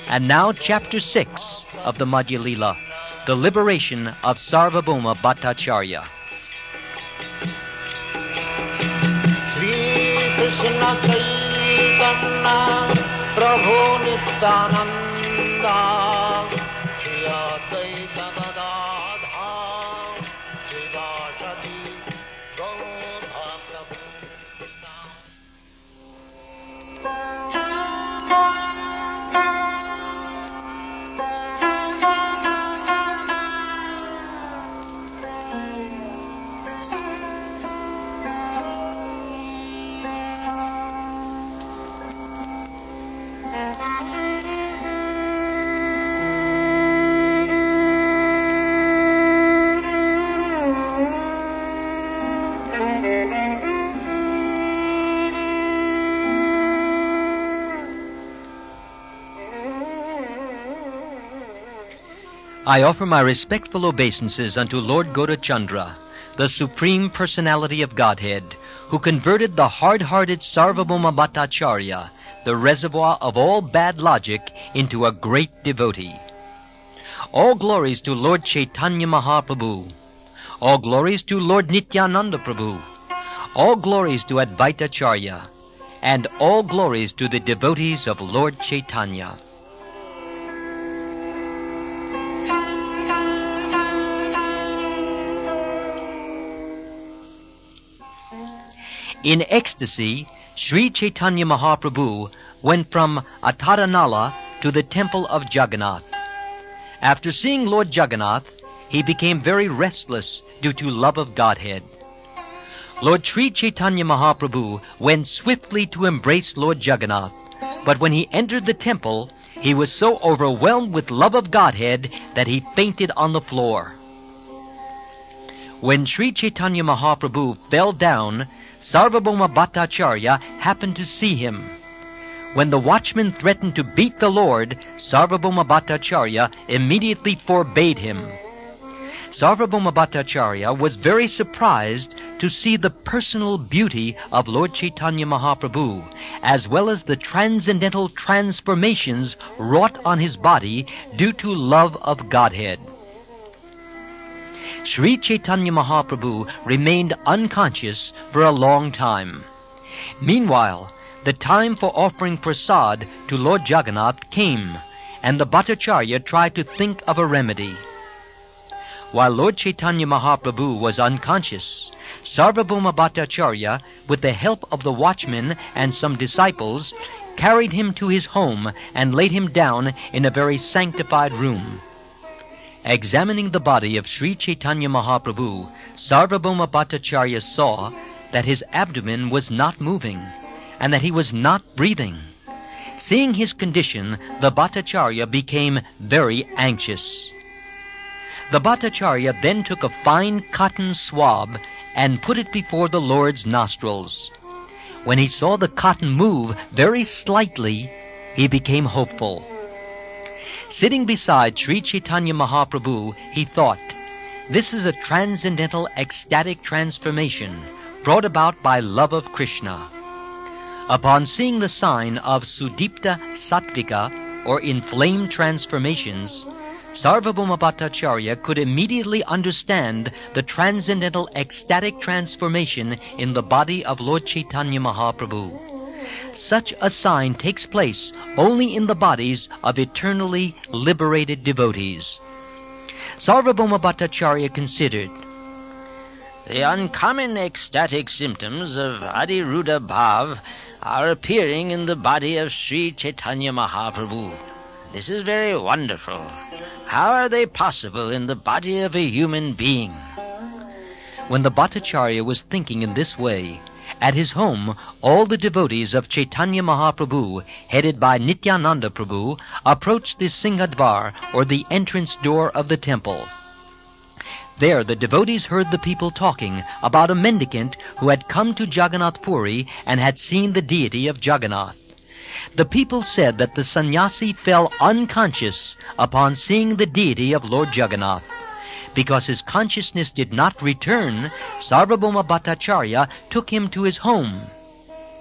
And now Chapter 6 of the Madhya Lila, the liberation of Sarvabhauma Bhattacharya. Shri Krishna Chaitanya Prabhu Nityananda Shri Advaita Gadadhar Srivasadi Gaur Bhakta. I offer my respectful obeisances unto Lord Gaurachandra, the Supreme Personality of Godhead, who converted the hard-hearted Sarvabhauma Bhattacharya, the reservoir of all bad logic, into a great devotee. All glories to Lord Chaitanya Mahaprabhu. All glories to Lord Nityananda Prabhu. All glories to Advaitacharya. And all glories to the devotees of Lord Chaitanya. In ecstasy, Sri Chaitanya Mahaprabhu went from Ataranala to the temple of Jagannath. After seeing Lord Jagannath, he became very restless due to love of Godhead. Lord Sri Chaitanya Mahaprabhu went swiftly to embrace Lord Jagannath, but when he entered the temple, he was so overwhelmed with love of Godhead that he fainted on the floor. When Sri Chaitanya Mahaprabhu fell down, Sarvabhauma Bhattacharya happened to see him. When the watchman threatened to beat the Lord, Sarvabhauma Bhattacharya immediately forbade him. Sarvabhauma Bhattacharya was very surprised to see the personal beauty of Lord Chaitanya Mahaprabhu, as well as the transcendental transformations wrought on his body due to love of Godhead. Sri Chaitanya Mahaprabhu remained unconscious for a long time. Meanwhile, the time for offering prasad to Lord Jagannath came, and the Bhattacharya tried to think of a remedy. While Lord Chaitanya Mahaprabhu was unconscious, Sarvabhauma Bhattacharya, with the help of the watchman and some disciples, carried him to his home and laid him down in a very sanctified room. Examining the body of Sri Chaitanya Mahaprabhu, Sarvabhauma Bhattacharya saw that his abdomen was not moving and that he was not breathing. Seeing his condition, the Bhattacharya became very anxious. The Bhattacharya then took a fine cotton swab and put it before the Lord's nostrils. When he saw the cotton move very slightly, he became hopeful. Sitting beside Sri Chaitanya Mahaprabhu, he thought, "This is a transcendental ecstatic transformation brought about by love of Krishna." Upon seeing the sign of Sudipta Sattvika, or inflamed transformations, Sarvabhauma Bhattacharya could immediately understand the transcendental ecstatic transformation in the body of Lord Chaitanya Mahaprabhu. Such a sign takes place only in the bodies of eternally liberated devotees. Sarvabhauma Bhattacharya considered, "The uncommon ecstatic symptoms of Adiruddha Bhav are appearing in the body of Sri Chaitanya Mahaprabhu. This is very wonderful. How are they possible in the body of a human being?" When the Bhattacharya was thinking in this way, at his home, all the devotees of Chaitanya Mahaprabhu, headed by Nityananda Prabhu, approached the Singhadvar, or the entrance door of the temple. There the devotees heard the people talking about a mendicant who had come to Jagannath Puri and had seen the deity of Jagannath. The people said that the sannyasi fell unconscious upon seeing the deity of Lord Jagannath. Because his consciousness did not return, Sarvabhauma Bhattacharya took him to his home.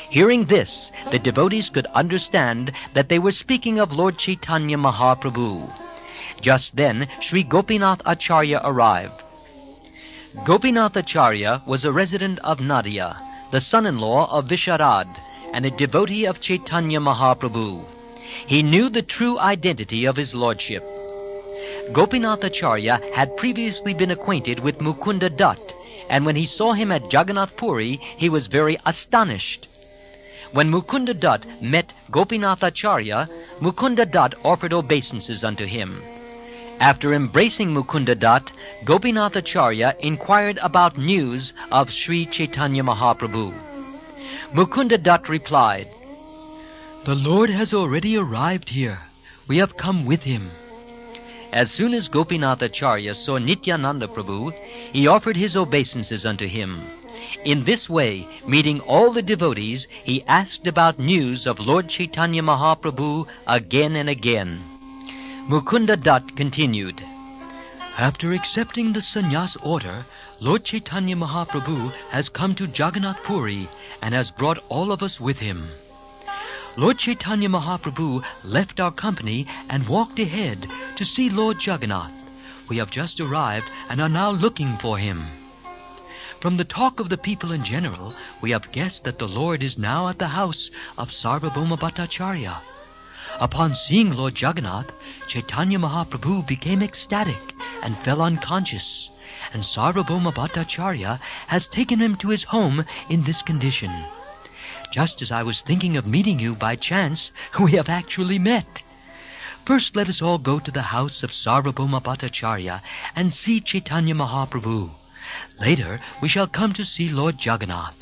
Hearing this, the devotees could understand that they were speaking of Lord Chaitanya Mahaprabhu. Just then, Sri Gopinath Acharya arrived. Gopinath Acharya was a resident of Nadia, the son-in-law of Visharad, and a devotee of Chaitanya Mahaprabhu. He knew the true identity of his lordship. Gopinath Acharya had previously been acquainted with Mukunda Dutt, and when he saw him at Jagannath Puri, he was very astonished. When Mukunda Dutt met Gopinath Acharya, Mukunda Dutt offered obeisances unto him. After embracing Mukunda Dutt, Gopinath Acharya inquired about news of Sri Chaitanya Mahaprabhu. Mukunda Dutt replied, "The Lord has already arrived here. We have come with him." As soon as Gopinath Acharya saw Nityananda Prabhu, he offered his obeisances unto him. In this way, meeting all the devotees, he asked about news of Lord Chaitanya Mahaprabhu again and again. Mukunda Dutt continued, "After accepting the sannyas order, Lord Chaitanya Mahaprabhu has come to Jagannath Puri and has brought all of us with him. Lord Chaitanya Mahaprabhu left our company and walked ahead to see Lord Jagannath. We have just arrived and are now looking for him. From the talk of the people in general, we have guessed that the Lord is now at the house of Sarvabhauma Bhattacharya. Upon seeing Lord Jagannath, Chaitanya Mahaprabhu became ecstatic and fell unconscious, and Sarvabhauma Bhattacharya has taken him to his home in this condition. Just as I was thinking of meeting you by chance, we have actually met. First let us all go to the house of Sarvabhauma Bhattacharya and see Chaitanya Mahaprabhu. Later we shall come to see Lord Jagannath."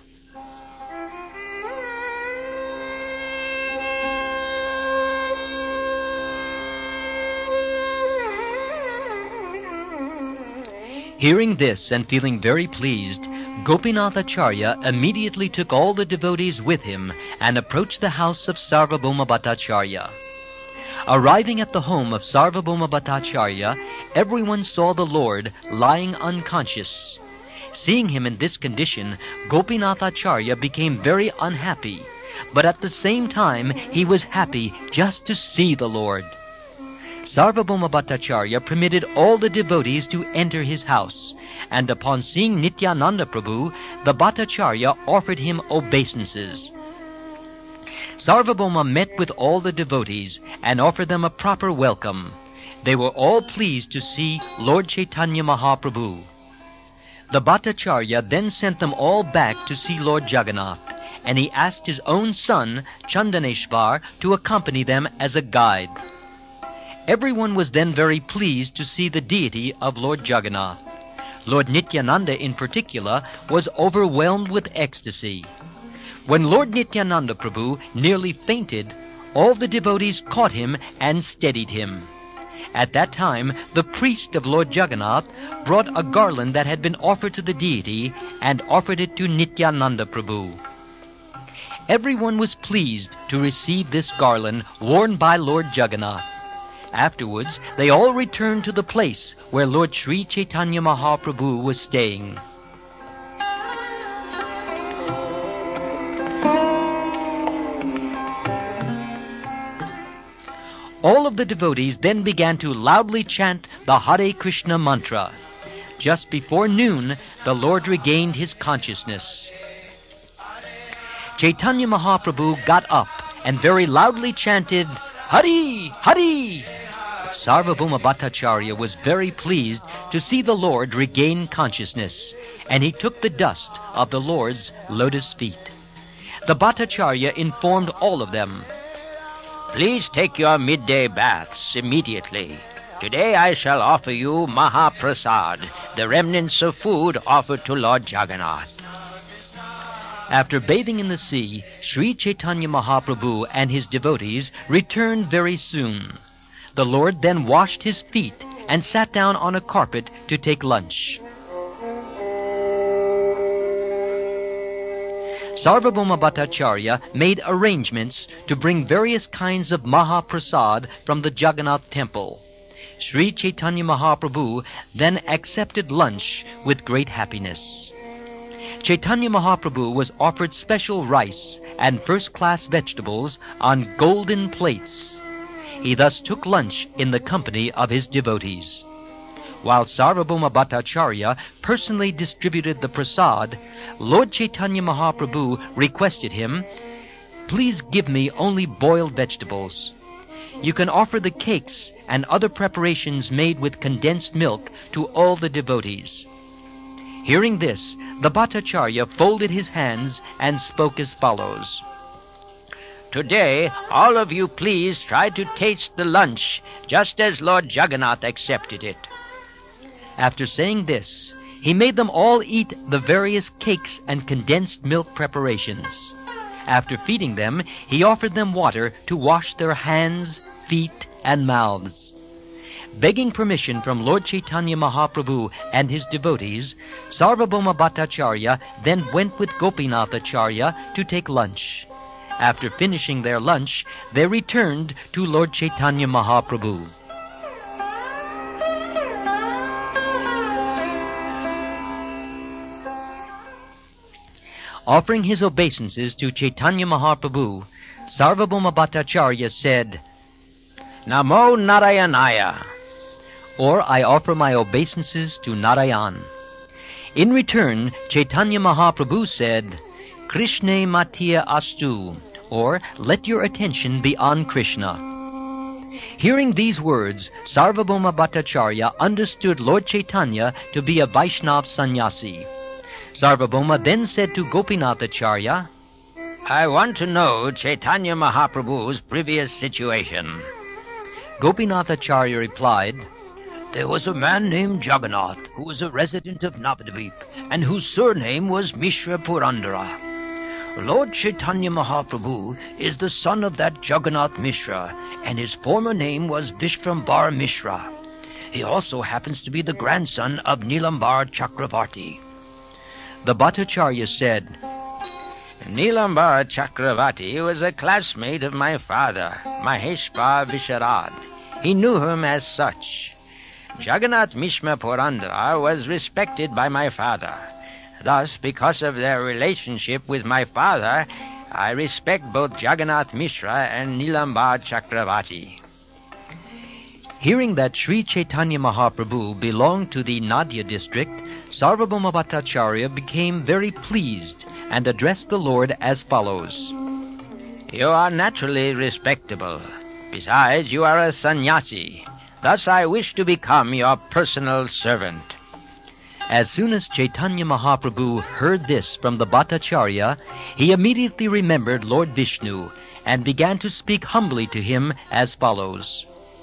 Hearing this and feeling very pleased, Gopinath Acharya immediately took all the devotees with him and approached the house of Sarvabhauma Bhattacharya. Arriving at the home of Sarvabhauma Bhattacharya, everyone saw the Lord lying unconscious. Seeing him in this condition, Gopinath Acharya became very unhappy, but at the same time he was happy just to see the Lord. Sarvabhauma Bhattacharya permitted all the devotees to enter his house, and upon seeing Nityananda Prabhu, the Bhattacharya offered him obeisances. Sarvabhauma met with all the devotees and offered them a proper welcome. They were all pleased to see Lord Chaitanya Mahaprabhu. The Bhattacharya then sent them all back to see Lord Jagannath, and he asked his own son, Chandaneshvar, to accompany them as a guide. Everyone was then very pleased to see the deity of Lord Jagannath. Lord Nityananda in particular was overwhelmed with ecstasy. When Lord Nityananda Prabhu nearly fainted, all the devotees caught him and steadied him. At that time, the priest of Lord Jagannath brought a garland that had been offered to the deity and offered it to Nityananda Prabhu. Everyone was pleased to receive this garland worn by Lord Jagannath. Afterwards, they all returned to the place where Lord Sri Chaitanya Mahaprabhu was staying. All of the devotees then began to loudly chant the Hare Krishna mantra. Just before noon, the Lord regained his consciousness. Chaitanya Mahaprabhu got up and very loudly chanted, "Hari! Hari!" Sarvabhauma Bhattacharya was very pleased to see the Lord regain consciousness, and he took the dust of the Lord's lotus feet. The Bhattacharya informed all of them, "Please take your midday baths immediately. Today I shall offer you Mahaprasad, the remnants of food offered to Lord Jagannath." After bathing in the sea, Sri Chaitanya Mahaprabhu and his devotees returned very soon. The Lord then washed his feet and sat down on a carpet to take lunch. Sarvabhauma Bhattacharya made arrangements to bring various kinds of Mahaprasad from the Jagannath temple. Sri Chaitanya Mahaprabhu then accepted lunch with great happiness. Chaitanya Mahaprabhu was offered special rice and first-class vegetables on golden plates. He thus took lunch in the company of his devotees. While Sarvabhauma Bhattacharya personally distributed the prasad, Lord Chaitanya Mahaprabhu requested him, "Please give me only boiled vegetables. You can offer the cakes and other preparations made with condensed milk to all the devotees." Hearing this, the Bhattacharya folded his hands and spoke as follows. "Today, all of you please try to taste the lunch, just as Lord Jagannath accepted it." After saying this, he made them all eat the various cakes and condensed milk preparations. After feeding them, he offered them water to wash their hands, feet, and mouths. Begging permission from Lord Chaitanya Mahaprabhu and his devotees, Sarvabhauma Bhattacharya then went with Gopinathacharya to take lunch. After finishing their lunch, they returned to Lord Chaitanya Mahaprabhu. Offering his obeisances to Chaitanya Mahaprabhu, Sarvabhauma Bhattacharya said, "Namo Narayanaya," or I offer my obeisances to Narayan. In return, Chaitanya Mahaprabhu said, "Krishna Matiya Astu," or let your attention be on Krishna. Hearing these words, Sarvabhauma Bhattacharya understood Lord Chaitanya to be a Vaishnava sannyasi. Sarvabhauma then said to Gopinathacharya, "I want to know Chaitanya Mahaprabhu's previous situation." Gopinathacharya replied, "There was a man named Jagannath who was a resident of Navadvip and whose surname was Mishra Purandara. Lord Chaitanya Mahaprabhu is the son of that Jagannath Mishra, and his former name was Vishvambar Mishra. He also happens to be the grandson of Nilambar Chakravarti." The Bhattacharya said, "Nilambar Chakravarti was a classmate of my father, Maheshwar Visharad. He knew him as such. Jagannath Mishra Purandara was respected by my father. Thus, because of their relationship with my father, I respect both Jagannath Mishra and Nilambar Chakravarti." Hearing that Sri Chaitanya Mahaprabhu belonged to the Nadia district, Sarvabhauma Bhattacharya became very pleased and addressed the Lord as follows. "You are naturally respectable. Besides, you are a sannyasi. Thus I wish to become your personal servant." As soon as Chaitanya Mahaprabhu heard this from the Bhattacharya, he immediately remembered Lord Vishnu and began to speak humbly to him as follows.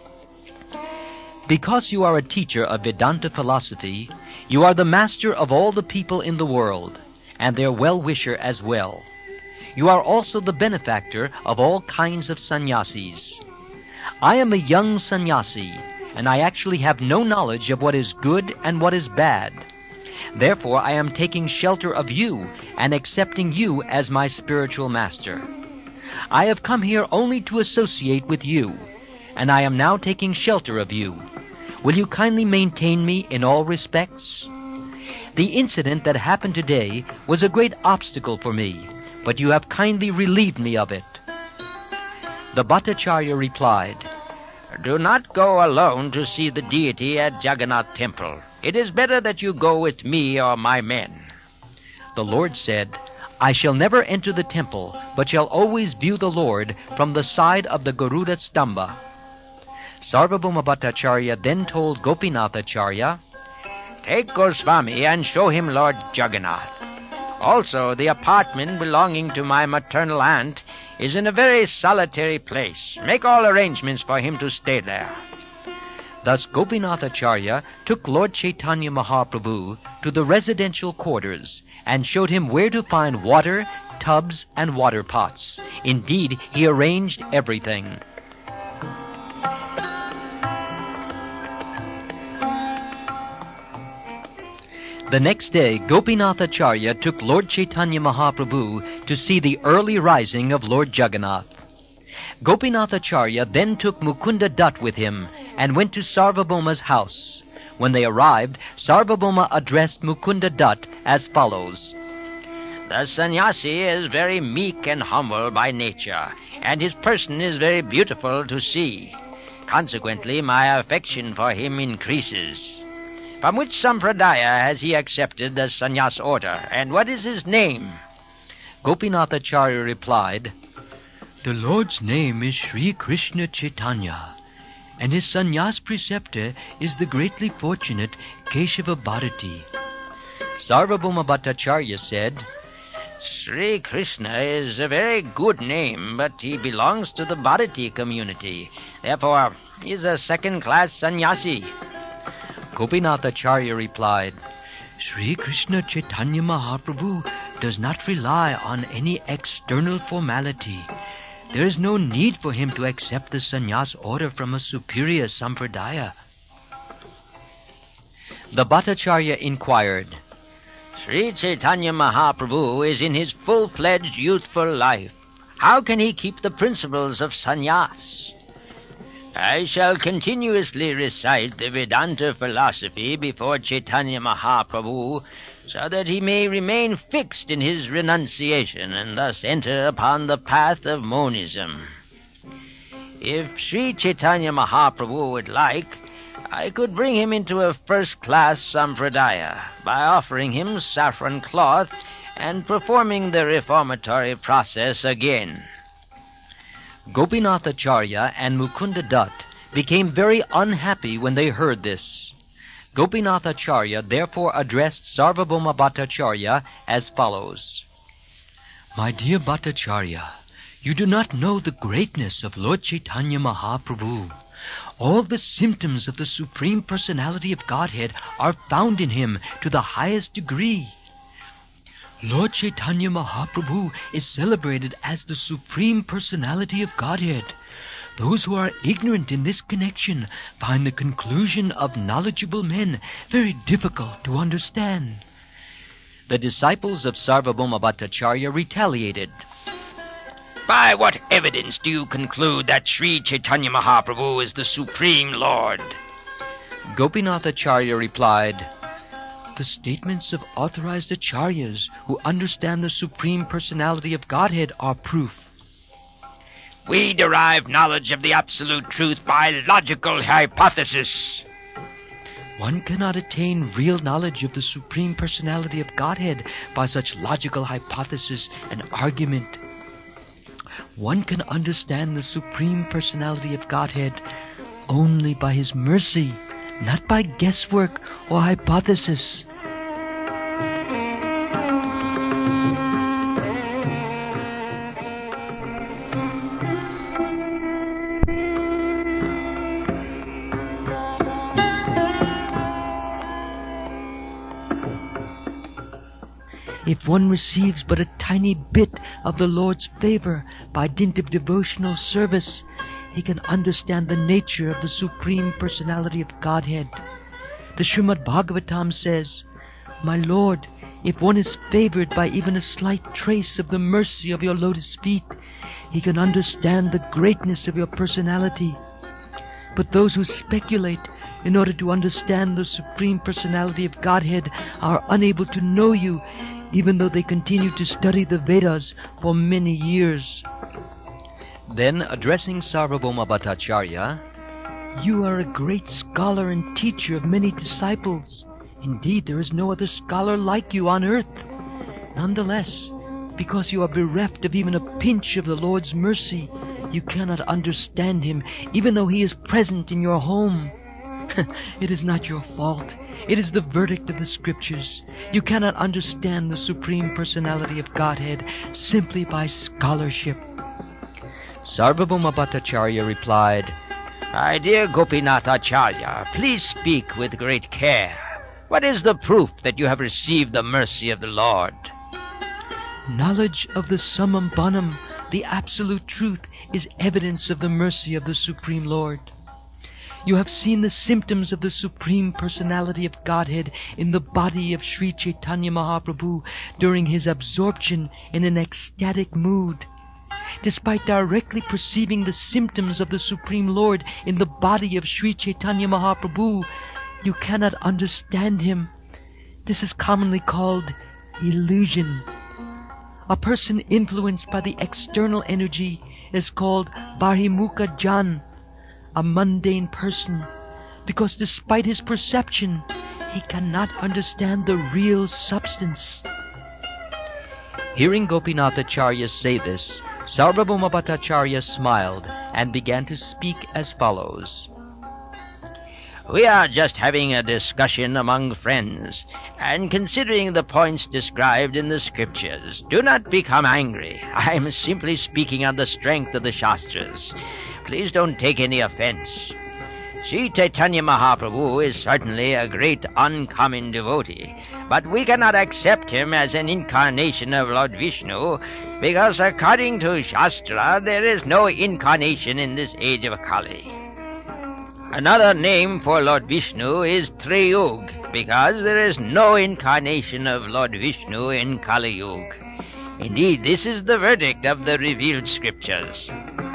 "Because you are a teacher of Vedanta philosophy, you are the master of all the people in the world, and their well-wisher as well. You are also the benefactor of all kinds of sannyasis. I am a young sannyasi, and I actually have no knowledge of what is good and what is bad. Therefore, I am taking shelter of you and accepting you as my spiritual master. I have come here only to associate with you, and I am now taking shelter of you. Will you kindly maintain me in all respects? The incident that happened today was a great obstacle for me, but you have kindly relieved me of it." The Bhattacharya replied, "Do not go alone to see the deity at Jagannath temple. It is better that you go with me or my men." The Lord said, "I shall never enter the temple, but shall always view the Lord from the side of the Garuda Stamba." Sarvabhauma Bhattacharya then told Gopinathacharya, "Take Goswami and show him Lord Jagannath. Also, the apartment belonging to my maternal aunt is in a very solitary place. Make all arrangements for him to stay there." Thus Gopinathacharya took Lord Chaitanya Mahaprabhu to the residential quarters and showed him where to find water, tubs, and water pots. Indeed, he arranged everything. The next day, Gopinathacharya took Lord Chaitanya Mahaprabhu to see the early rising of Lord Jagannath. Gopinathacharya then took Mukunda Dutt with him and went to Sarvabhauma's house. When they arrived, Sarvabhauma addressed Mukunda Dutt as follows. The sannyasi is very meek and humble by nature, and his person is very beautiful to see. Consequently, my affection for him increases. From which sampradaya has he accepted the sannyas order, and what is his name?" Gopinathacharya replied, "The Lord's name is Sri Krishna Chaitanya, and his sannyas preceptor is the greatly fortunate Keshava Bharati." Sarvabhauma Bhattacharya said, "Sri Krishna is a very good name, but he belongs to the Bharati community. Therefore, he is a second-class sannyasi." Gopinathacharya replied, "Sri Krishna Chaitanya Mahaprabhu does not rely on any external formality. There is no need for him to accept the sannyas order from a superior sampradaya." The Bhattacharya inquired, "Sri Chaitanya Mahaprabhu is in his full-fledged youthful life. How can he keep the principles of sannyas?" "I shall continuously recite the Vedanta philosophy before Chaitanya Mahaprabhu, so that he may remain fixed in his renunciation and thus enter upon the path of monism. If Sri Chaitanya Mahaprabhu would like, I could bring him into a first-class sampradaya by offering him saffron cloth and performing the reformatory process again." Gopinathacharya and Mukunda Dutt became very unhappy when they heard this. Gopinathacharya therefore addressed Sarvabhauma Bhattacharya as follows: "My dear Bhattacharya, you do not know the greatness of Lord Chaitanya Mahaprabhu. All the symptoms of the Supreme Personality of Godhead are found in him to the highest degree. Lord Chaitanya Mahaprabhu is celebrated as the Supreme Personality of Godhead. Those who are ignorant in this connection find the conclusion of knowledgeable men very difficult to understand." The disciples of Sarvabhauma Bhattacharya retaliated. "By what evidence do you conclude that Sri Chaitanya Mahaprabhu is the Supreme Lord?" Gopinathacharya replied, "The statements of authorized acharyas who understand the Supreme Personality of Godhead are proof." "We derive knowledge of the absolute truth by logical hypothesis." "One cannot attain real knowledge of the Supreme Personality of Godhead by such logical hypothesis and argument. One can understand the Supreme Personality of Godhead only by his mercy, not by guesswork or hypothesis." If one receives but a tiny bit of the Lord's favor by dint of devotional service, he can understand the nature of the Supreme Personality of Godhead. The Srimad Bhagavatam says, "My Lord, if one is favored by even a slight trace of the mercy of your lotus feet, he can understand the greatness of your personality. But those who speculate in order to understand the Supreme Personality of Godhead are unable to know you, even though they continue to study the Vedas for many years." Then, addressing Sarvabhauma Bhattacharya, "You are a great scholar and teacher of many disciples. Indeed, there is no other scholar like you on earth. Nonetheless, because you are bereft of even a pinch of the Lord's mercy, you cannot understand him, even though he is present in your home. It is not your fault. It is the verdict of the Scriptures. You cannot understand the Supreme Personality of Godhead simply by scholarship." Sarvabhauma Bhattacharya replied, "My dear Gopinathacharya, please speak with great care. What is the proof that you have received the mercy of the Lord?" "Knowledge of the summum bonum, the absolute truth, is evidence of the mercy of the Supreme Lord. You have seen the symptoms of the Supreme Personality of Godhead in the body of Sri Chaitanya Mahaprabhu during his absorption in an ecstatic mood. Despite directly perceiving the symptoms of the Supreme Lord in the body of Sri Chaitanya Mahaprabhu, you cannot understand him. This is commonly called illusion. A person influenced by the external energy is called Barhimukha Jan, a mundane person, because despite his perception, he cannot understand the real substance. Hearing Gopinathacharya say this, Sarvabhauma Bhattacharya smiled and began to speak as follows. We are just having a discussion among friends, and considering the points described in the scriptures. Do not become angry. I am simply speaking on the strength of the Shastras. Please don't take any offense. Sri Chaitanya Mahaprabhu is certainly a great uncommon devotee, but we cannot accept him as an incarnation of Lord Vishnu, because according to Shastra, there is no incarnation in this age of Kali. Another name for Lord Vishnu is Triyug, because there is no incarnation of Lord Vishnu in Kali Yuga. Indeed, this is the verdict of the revealed scriptures.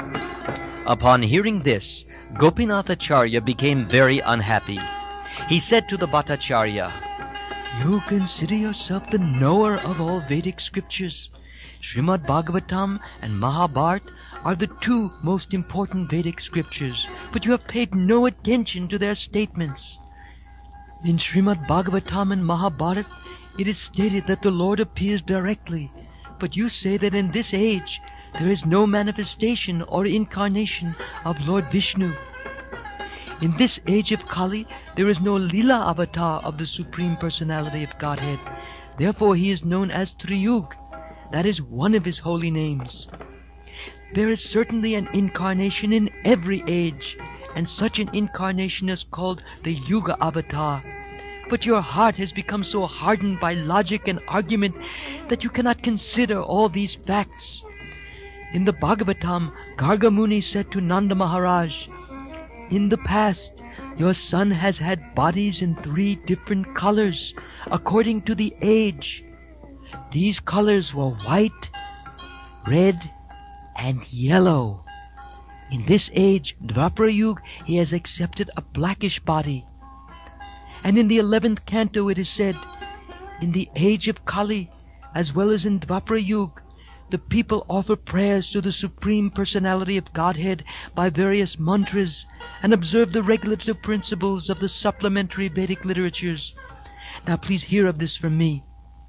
Upon hearing this, Gopinathacharya became very unhappy. He said to the Bhattacharya, You consider yourself the knower of all Vedic scriptures. Srimad Bhagavatam and Mahabharata are the two most important Vedic scriptures, but you have paid no attention to their statements. In Srimad Bhagavatam and Mahabharata, it is stated that the Lord appears directly, but you say that in this age there is no manifestation or incarnation of Lord Vishnu. In this age of Kali, there is no Leela avatar of the Supreme Personality of Godhead. Therefore he is known as Triyug. That is one of his holy names. There is certainly an incarnation in every age, and such an incarnation is called the Yuga avatar. But your heart has become so hardened by logic and argument that you cannot consider all these facts. In the Bhagavatam, Garga Muni said to Nanda Maharaj, In the past, your son has had bodies in 3 different colors, according to the age. These colors were white, red, and yellow. In this age, Dvapara Yuga, he has accepted a blackish body. And in the 11th canto it is said, In the age of Kali, as well as in Dvapara Yuga, the people offer prayers to the Supreme Personality of Godhead by various mantras and observe the regulative principles of the supplementary Vedic literatures. Now please hear of this from me.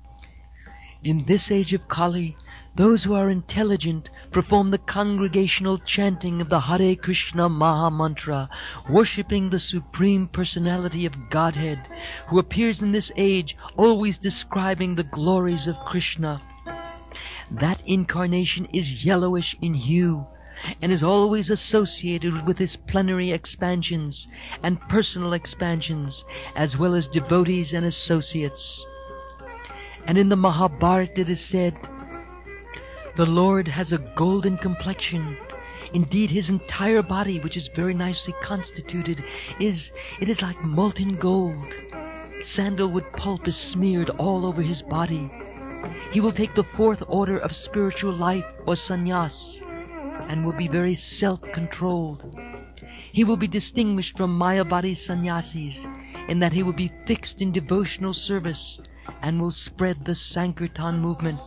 In this age of Kali, those who are intelligent perform the congregational chanting of the Hare Krishna Maha Mantra, worshipping the Supreme Personality of Godhead, who appears in this age always describing the glories of Krishna. That incarnation is yellowish in hue, and is always associated with his plenary expansions and personal expansions, as well as devotees and associates. And in the Mahabharata it is said, The Lord has a golden complexion. Indeed, his entire body, which is very nicely constituted, is like molten gold. Sandalwood pulp is smeared all over his body. He will take the 4th order of spiritual life, or sannyas, and will be very self-controlled. He will be distinguished from Mayavadi sannyasis in that he will be fixed in devotional service and will spread the Sankirtan movement.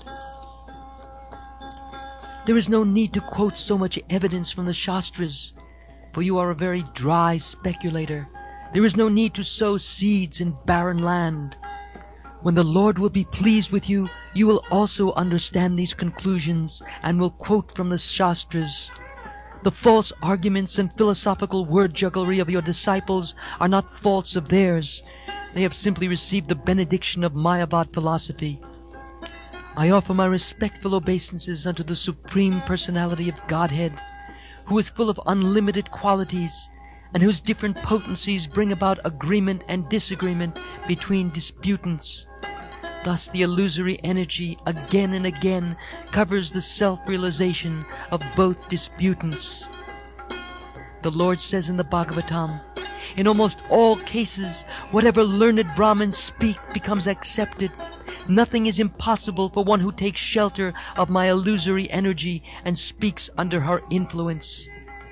There is no need to quote so much evidence from the Shastras, for you are a very dry speculator. There is no need to sow seeds in barren land. When the Lord will be pleased with you, you will also understand these conclusions and will quote from the Shastras. The false arguments and philosophical word jugglery of your disciples are not faults of theirs. They have simply received the benediction of Mayavad philosophy. I offer my respectful obeisances unto the Supreme Personality of Godhead, who is full of unlimited qualities, and whose different potencies bring about agreement and disagreement between disputants. Thus the illusory energy again and again covers the self-realization of both disputants. The Lord says in the Bhagavatam, In almost all cases, whatever learned Brahmins speak becomes accepted. Nothing is impossible for one who takes shelter of my illusory energy and speaks under her influence.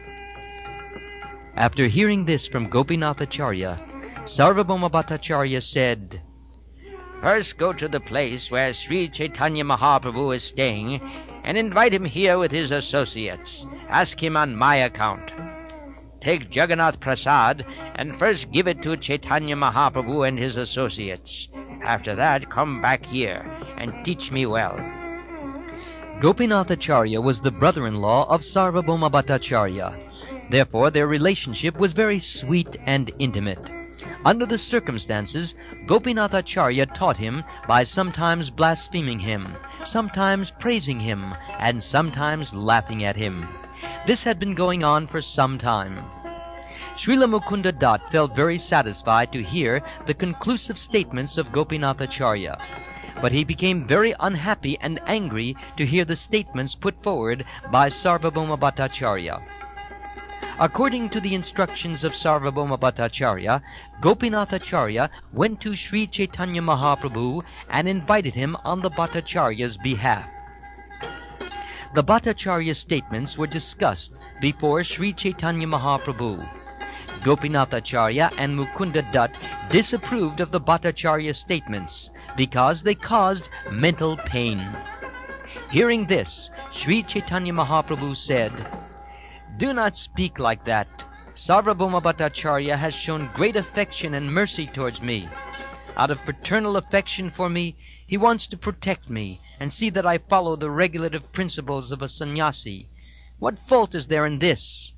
After hearing this from Gopinathacharya, Sarvabhauma Bhattacharya said, First go to the place where Sri Chaitanya Mahaprabhu is staying and invite him here with his associates. Ask him on my account. Take Jagannath Prasad and first give it to Chaitanya Mahaprabhu and his associates. After that, come back here and teach me well." Gopinathacharya was the brother-in-law of Sarvabhauma Bhattacharya. Therefore, their relationship was very sweet and intimate. Under the circumstances, Gopinathacharya taught him by sometimes blaspheming him, sometimes praising him, and sometimes laughing at him. This had been going on for some time. Srila Mukunda Dutt felt very satisfied to hear the conclusive statements of Gopinathacharya, but he became very unhappy and angry to hear the statements put forward by Sarvabhauma Bhattacharya. According to the instructions of Sarvabhauma Bhattacharya, Gopinathacharya went to Sri Chaitanya Mahaprabhu and invited him on the Bhattacharya's behalf. The Bhattacharya statements were discussed before Sri Chaitanya Mahaprabhu. Gopinathacharya and Mukunda Dutt disapproved of the Bhattacharya statements because they caused mental pain. Hearing this, Sri Chaitanya Mahaprabhu said, "Do not speak like that. Sarvabhauma Bhattacharya has shown great affection and mercy towards me. Out of paternal affection for me, he wants to protect me and see that I follow the regulative principles of a sannyasi. What fault is there in this?"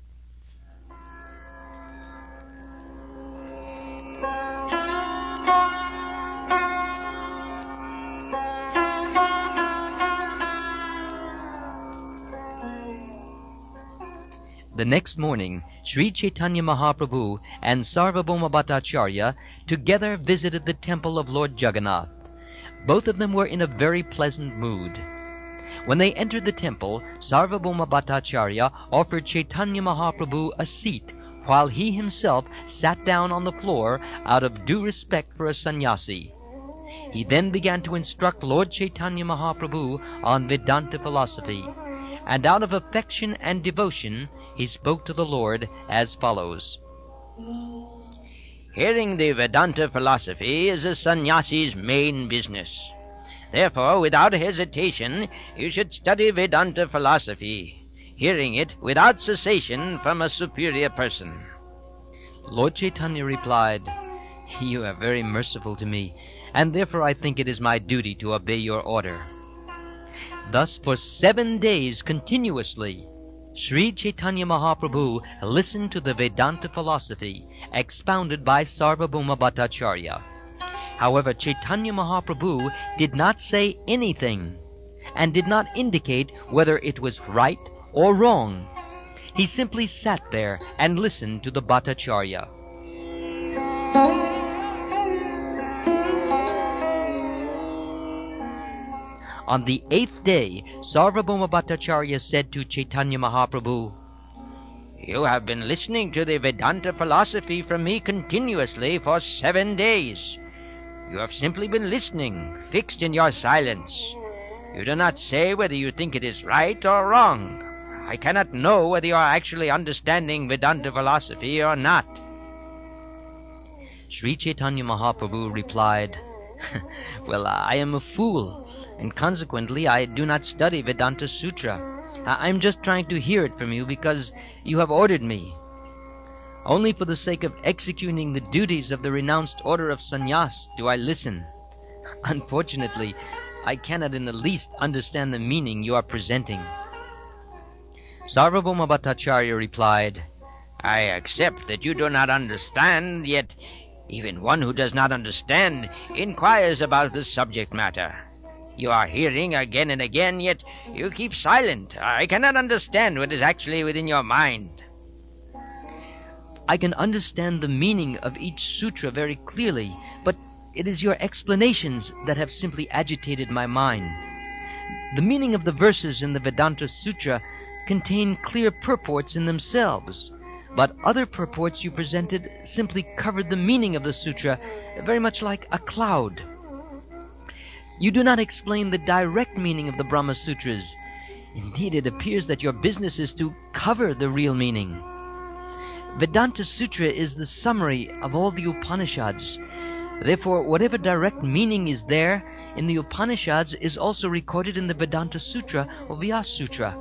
The next morning, Sri Chaitanya Mahaprabhu and Sarvabhauma Bhattacharya together visited the temple of Lord Jagannath. Both of them were in a very pleasant mood. When they entered the temple, Sarvabhauma Bhattacharya offered Chaitanya Mahaprabhu a seat, while he himself sat down on the floor out of due respect for a sannyasi. He then began to instruct Lord Chaitanya Mahaprabhu on Vedanta philosophy, and out of affection and devotion, he spoke to the Lord as follows. Hearing the Vedanta philosophy is a sannyasi's main business. Therefore, without hesitation, you should study Vedanta philosophy, hearing it without cessation from a superior person. Lord Chaitanya replied, "You are very merciful to me, and therefore I think it is my duty to obey your order." Thus, for 7 days continuously, Sri Chaitanya Mahaprabhu listened to the Vedanta philosophy expounded by Sarvabhauma Bhattacharya. However, Chaitanya Mahaprabhu did not say anything and did not indicate whether it was right or wrong. He simply sat there and listened to the Bhattacharya. On the 8th day, Sarvabhauma Bhattacharya said to Chaitanya Mahaprabhu, "You have been listening to the Vedanta philosophy from me continuously for 7 days. You have simply been listening, fixed in your silence. You do not say whether you think it is right or wrong. I cannot know whether you are actually understanding Vedanta philosophy or not." Sri Chaitanya Mahaprabhu replied, "Well, I am a fool, and consequently I do not study Vedanta Sutra. I am just trying to hear it from you because you have ordered me. Only for the sake of executing the duties of the renounced order of sannyas do I listen. Unfortunately, I cannot in the least understand the meaning you are presenting." Sarvabhauma Bhattacharya replied, "I accept that you do not understand, yet even one who does not understand inquires about the subject matter. You are hearing again and again, yet you keep silent. I cannot understand what is actually within your mind." "I can understand the meaning of each sutra very clearly, but it is your explanations that have simply agitated my mind. The meaning of the verses in the Vedanta Sutra contain clear purports in themselves, but other purports you presented simply covered the meaning of the sutra very much like a cloud. You do not explain the direct meaning of the Brahma Sutras. Indeed, it appears that your business is to cover the real meaning. Vedanta Sutra is the summary of all the Upanishads. Therefore, whatever direct meaning is there in the Upanishads is also recorded in the Vedanta Sutra or Vyasa Sutra.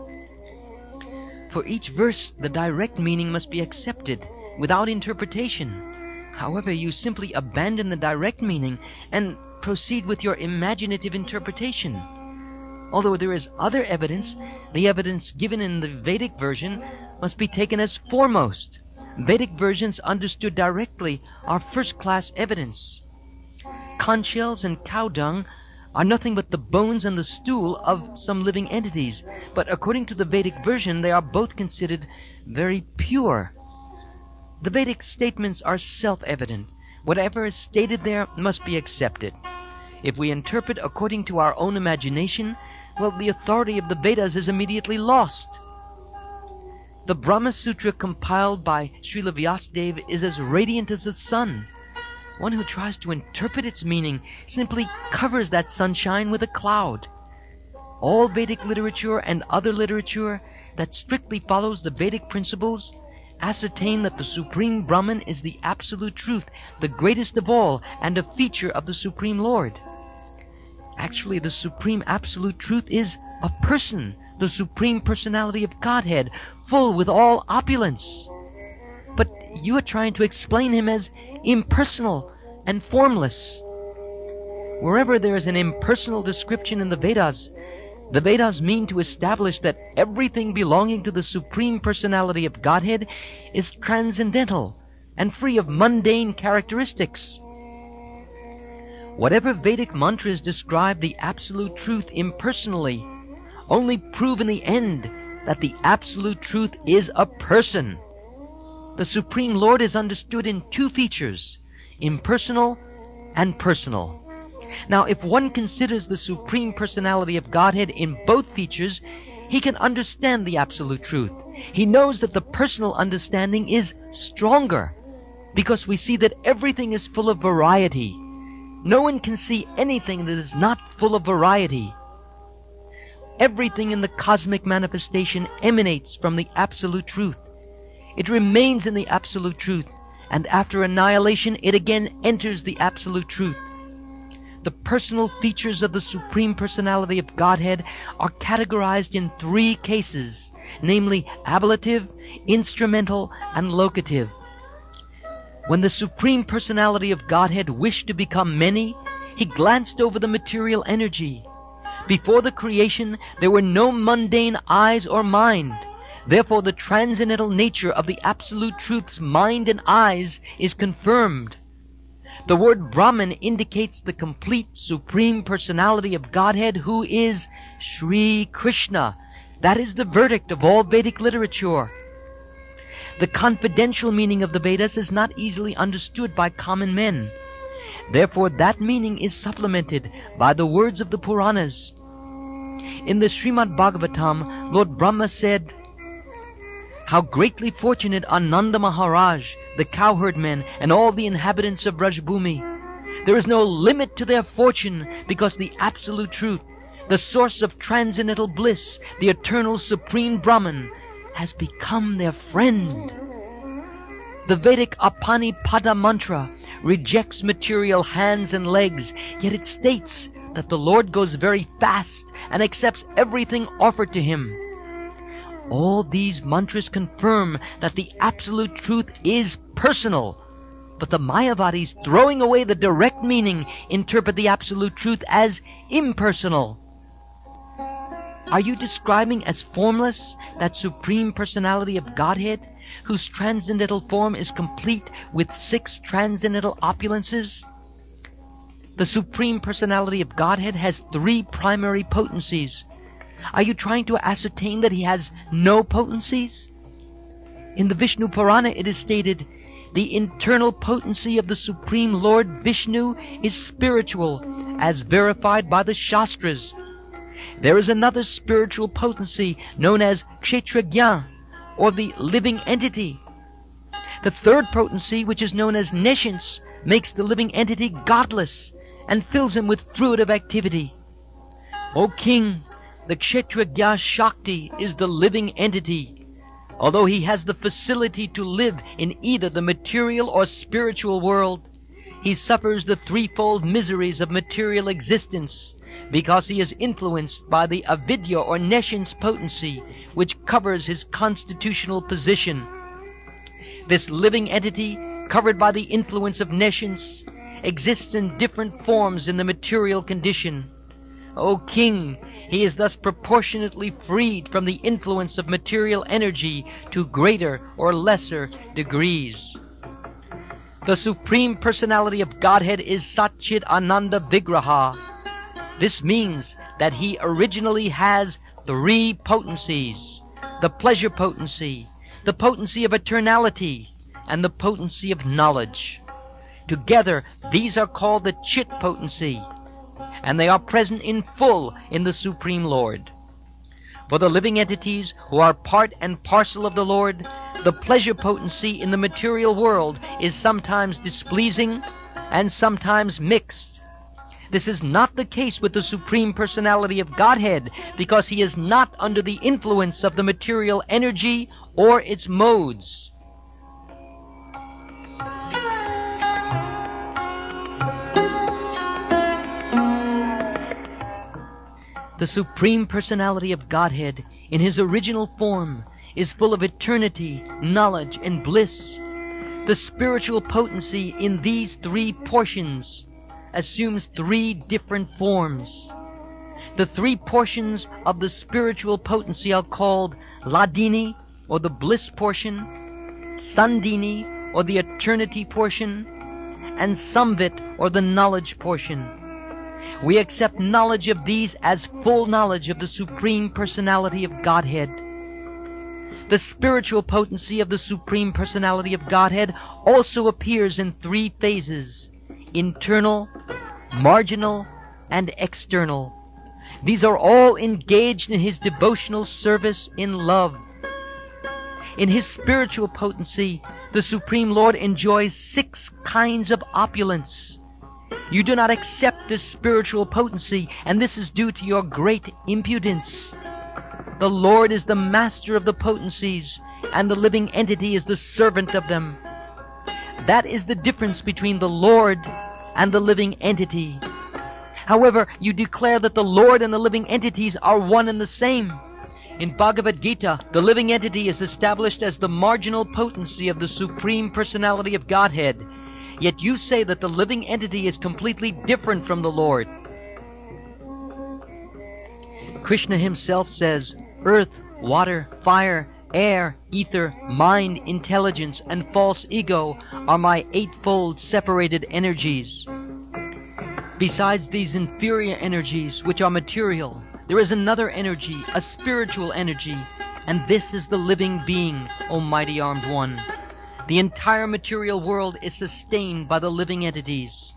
For each verse, the direct meaning must be accepted without interpretation. However, you simply abandon the direct meaning and proceed with your imaginative interpretation. Although there is other evidence, the evidence given in the Vedic version must be taken as foremost. Vedic versions understood directly are first-class evidence. Conch shells and cow dung are nothing but the bones and the stool of some living entities, but according to the Vedic version, they are both considered very pure. The Vedic statements are self-evident. Whatever is stated there must be accepted. If we interpret according to our own imagination, well, the authority of the Vedas is immediately lost. The Brahma Sutra compiled by Srila Vyasadeva is as radiant as the sun. One who tries to interpret its meaning simply covers that sunshine with a cloud. All Vedic literature and other literature that strictly follows the Vedic principles ascertain that the Supreme Brahman is the absolute truth, the greatest of all, and a feature of the Supreme Lord. Actually, the Supreme Absolute Truth is a person, the Supreme Personality of Godhead, full with all opulence. But you are trying to explain him as impersonal and formless. Wherever there is an impersonal description in the Vedas mean to establish that everything belonging to the Supreme Personality of Godhead is transcendental and free of mundane characteristics. Whatever Vedic mantras describe the Absolute Truth impersonally only prove in the end that the Absolute Truth is a person. The Supreme Lord is understood in two features, impersonal and personal. Now, if one considers the Supreme Personality of Godhead in both features, he can understand the Absolute Truth. He knows that the personal understanding is stronger, because we see that everything is full of variety. No one can see anything that is not full of variety. Everything in the cosmic manifestation emanates from the Absolute Truth. It remains in the Absolute Truth, and after annihilation it again enters the Absolute Truth. The personal features of the Supreme Personality of Godhead are categorized in three cases, namely ablative, instrumental, and locative. When the Supreme Personality of Godhead wished to become many, he glanced over the material energy. Before the creation, there were no mundane eyes or mind. Therefore, the transcendental nature of the Absolute Truth's mind and eyes is confirmed. The word Brahman indicates the complete Supreme Personality of Godhead, who is Sri Krishna. That is the verdict of all Vedic literature. The confidential meaning of the Vedas is not easily understood by common men. Therefore, that meaning is supplemented by the words of the Puranas. In the Srimad Bhagavatam, Lord Brahma said, "How greatly fortunate are Nanda Maharaj, the cowherdmen, and all the inhabitants of Rajbhumi. There is no limit to their fortune, because the Absolute Truth, the source of transcendental bliss, the eternal Supreme Brahman, has become their friend." The Vedic Apanipada mantra rejects material hands and legs, yet it states that the Lord goes very fast and accepts everything offered to him. All these mantras confirm that the Absolute Truth is personal, but the Mayavadis, throwing away the direct meaning, interpret the Absolute Truth as impersonal. Are you describing as formless that Supreme Personality of Godhead, whose transcendental form is complete with 6 transcendental opulences? The Supreme Personality of Godhead has 3 primary potencies. Are you trying to ascertain that he has no potencies? In the Vishnu Purana it is stated, "The internal potency of the Supreme Lord Vishnu is spiritual, as verified by the Shastras. There is another spiritual potency known as Kshetragya, or the living entity. The third potency, which is known as Nescience, makes the living entity godless and fills him with fruitive activity. O King, the Kshetragya Shakti is the living entity. Although he has the facility to live in either the material or spiritual world, he suffers the threefold miseries of material existence because he is influenced by the avidya or nescience potency which covers his constitutional position. This living entity, covered by the influence of nescience, exists in different forms in the material condition. O king, he is thus proportionately freed from the influence of material energy to greater or lesser degrees. The Supreme Personality of Godhead is Satchit Ananda Vigraha. This means that he originally has three potencies: the pleasure potency, the potency of eternality, and the potency of knowledge. Together, these are called the Chit potency, and they are present in full in the Supreme Lord. For the living entities who are part and parcel of the Lord, the pleasure potency in the material world is sometimes displeasing and sometimes mixed. This is not the case with the Supreme Personality of Godhead, because he is not under the influence of the material energy or its modes. The Supreme Personality of Godhead, in his original form, is full of eternity, knowledge, and bliss. The spiritual potency in these three portions assumes three different forms. The three portions of the spiritual potency are called Hladini, or the bliss portion, Sandini, or the eternity portion, and Samvit, or the knowledge portion. We accept knowledge of these as full knowledge of the Supreme Personality of Godhead. The spiritual potency of the Supreme Personality of Godhead also appears in three phases: internal, marginal, and external. These are all engaged in his devotional service in love. In his spiritual potency, the Supreme Lord enjoys 6 kinds of opulence. You do not accept this spiritual potency, and this is due to your great impudence. The Lord is the master of the potencies, and the living entity is the servant of them. That is the difference between the Lord and the living entity. However, you declare that the Lord and the living entities are one and the same. In Bhagavad Gita, the living entity is established as the marginal potency of the Supreme Personality of Godhead. Yet you say that the living entity is completely different from the Lord. Krishna himself says, earth, water, fire, air, ether, mind, intelligence, and false ego are my 8-fold separated energies. Besides these inferior energies, which are material, there is another energy, a spiritual energy, and this is the living being, O mighty armed one. The entire material world is sustained by the living entities.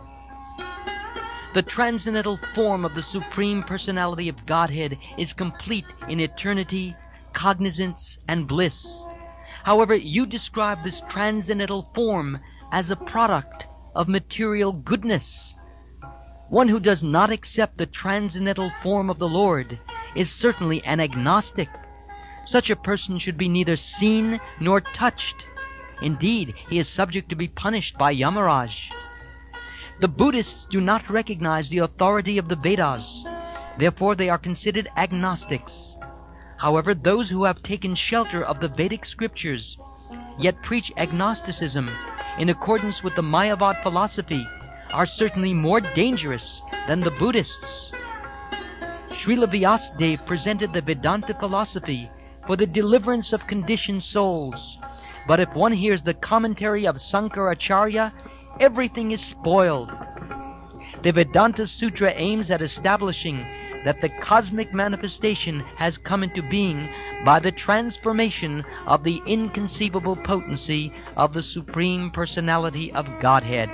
The transcendental form of the Supreme Personality of Godhead is complete in eternity, cognizance, and bliss. However, you describe this transcendental form as a product of material goodness. One who does not accept the transcendental form of the Lord is certainly an agnostic. Such a person should be neither seen nor touched. Indeed, he is subject to be punished by Yamaraj. The Buddhists do not recognize the authority of the Vedas. Therefore, they are considered agnostics. However, those who have taken shelter of the Vedic scriptures, yet preach agnosticism in accordance with the Mayavad philosophy, are certainly more dangerous than the Buddhists. Srila Vyasadeva presented the Vedanta philosophy for the deliverance of conditioned souls. But if one hears the commentary of Sankaracharya, everything is spoiled. The Vedanta Sutra aims at establishing that the cosmic manifestation has come into being by the transformation of the inconceivable potency of the Supreme Personality of Godhead.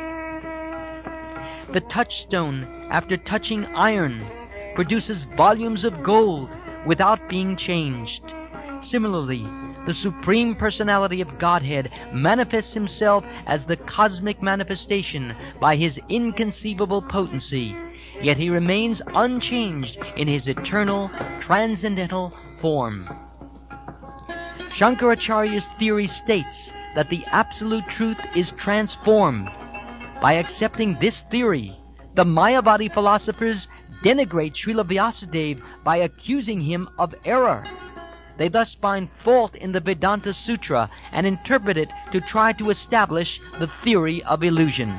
The touchstone, after touching iron, produces volumes of gold without being changed. Similarly, the Supreme Personality of Godhead manifests himself as the cosmic manifestation by his inconceivable potency, yet he remains unchanged in his eternal, transcendental form. Shankaracharya's theory states that the absolute truth is transformed. By accepting this theory, the Mayavadi philosophers denigrate Srila Vyasadeva by accusing him of error. They thus find fault in the Vedanta Sutra and interpret it to try to establish the theory of illusion.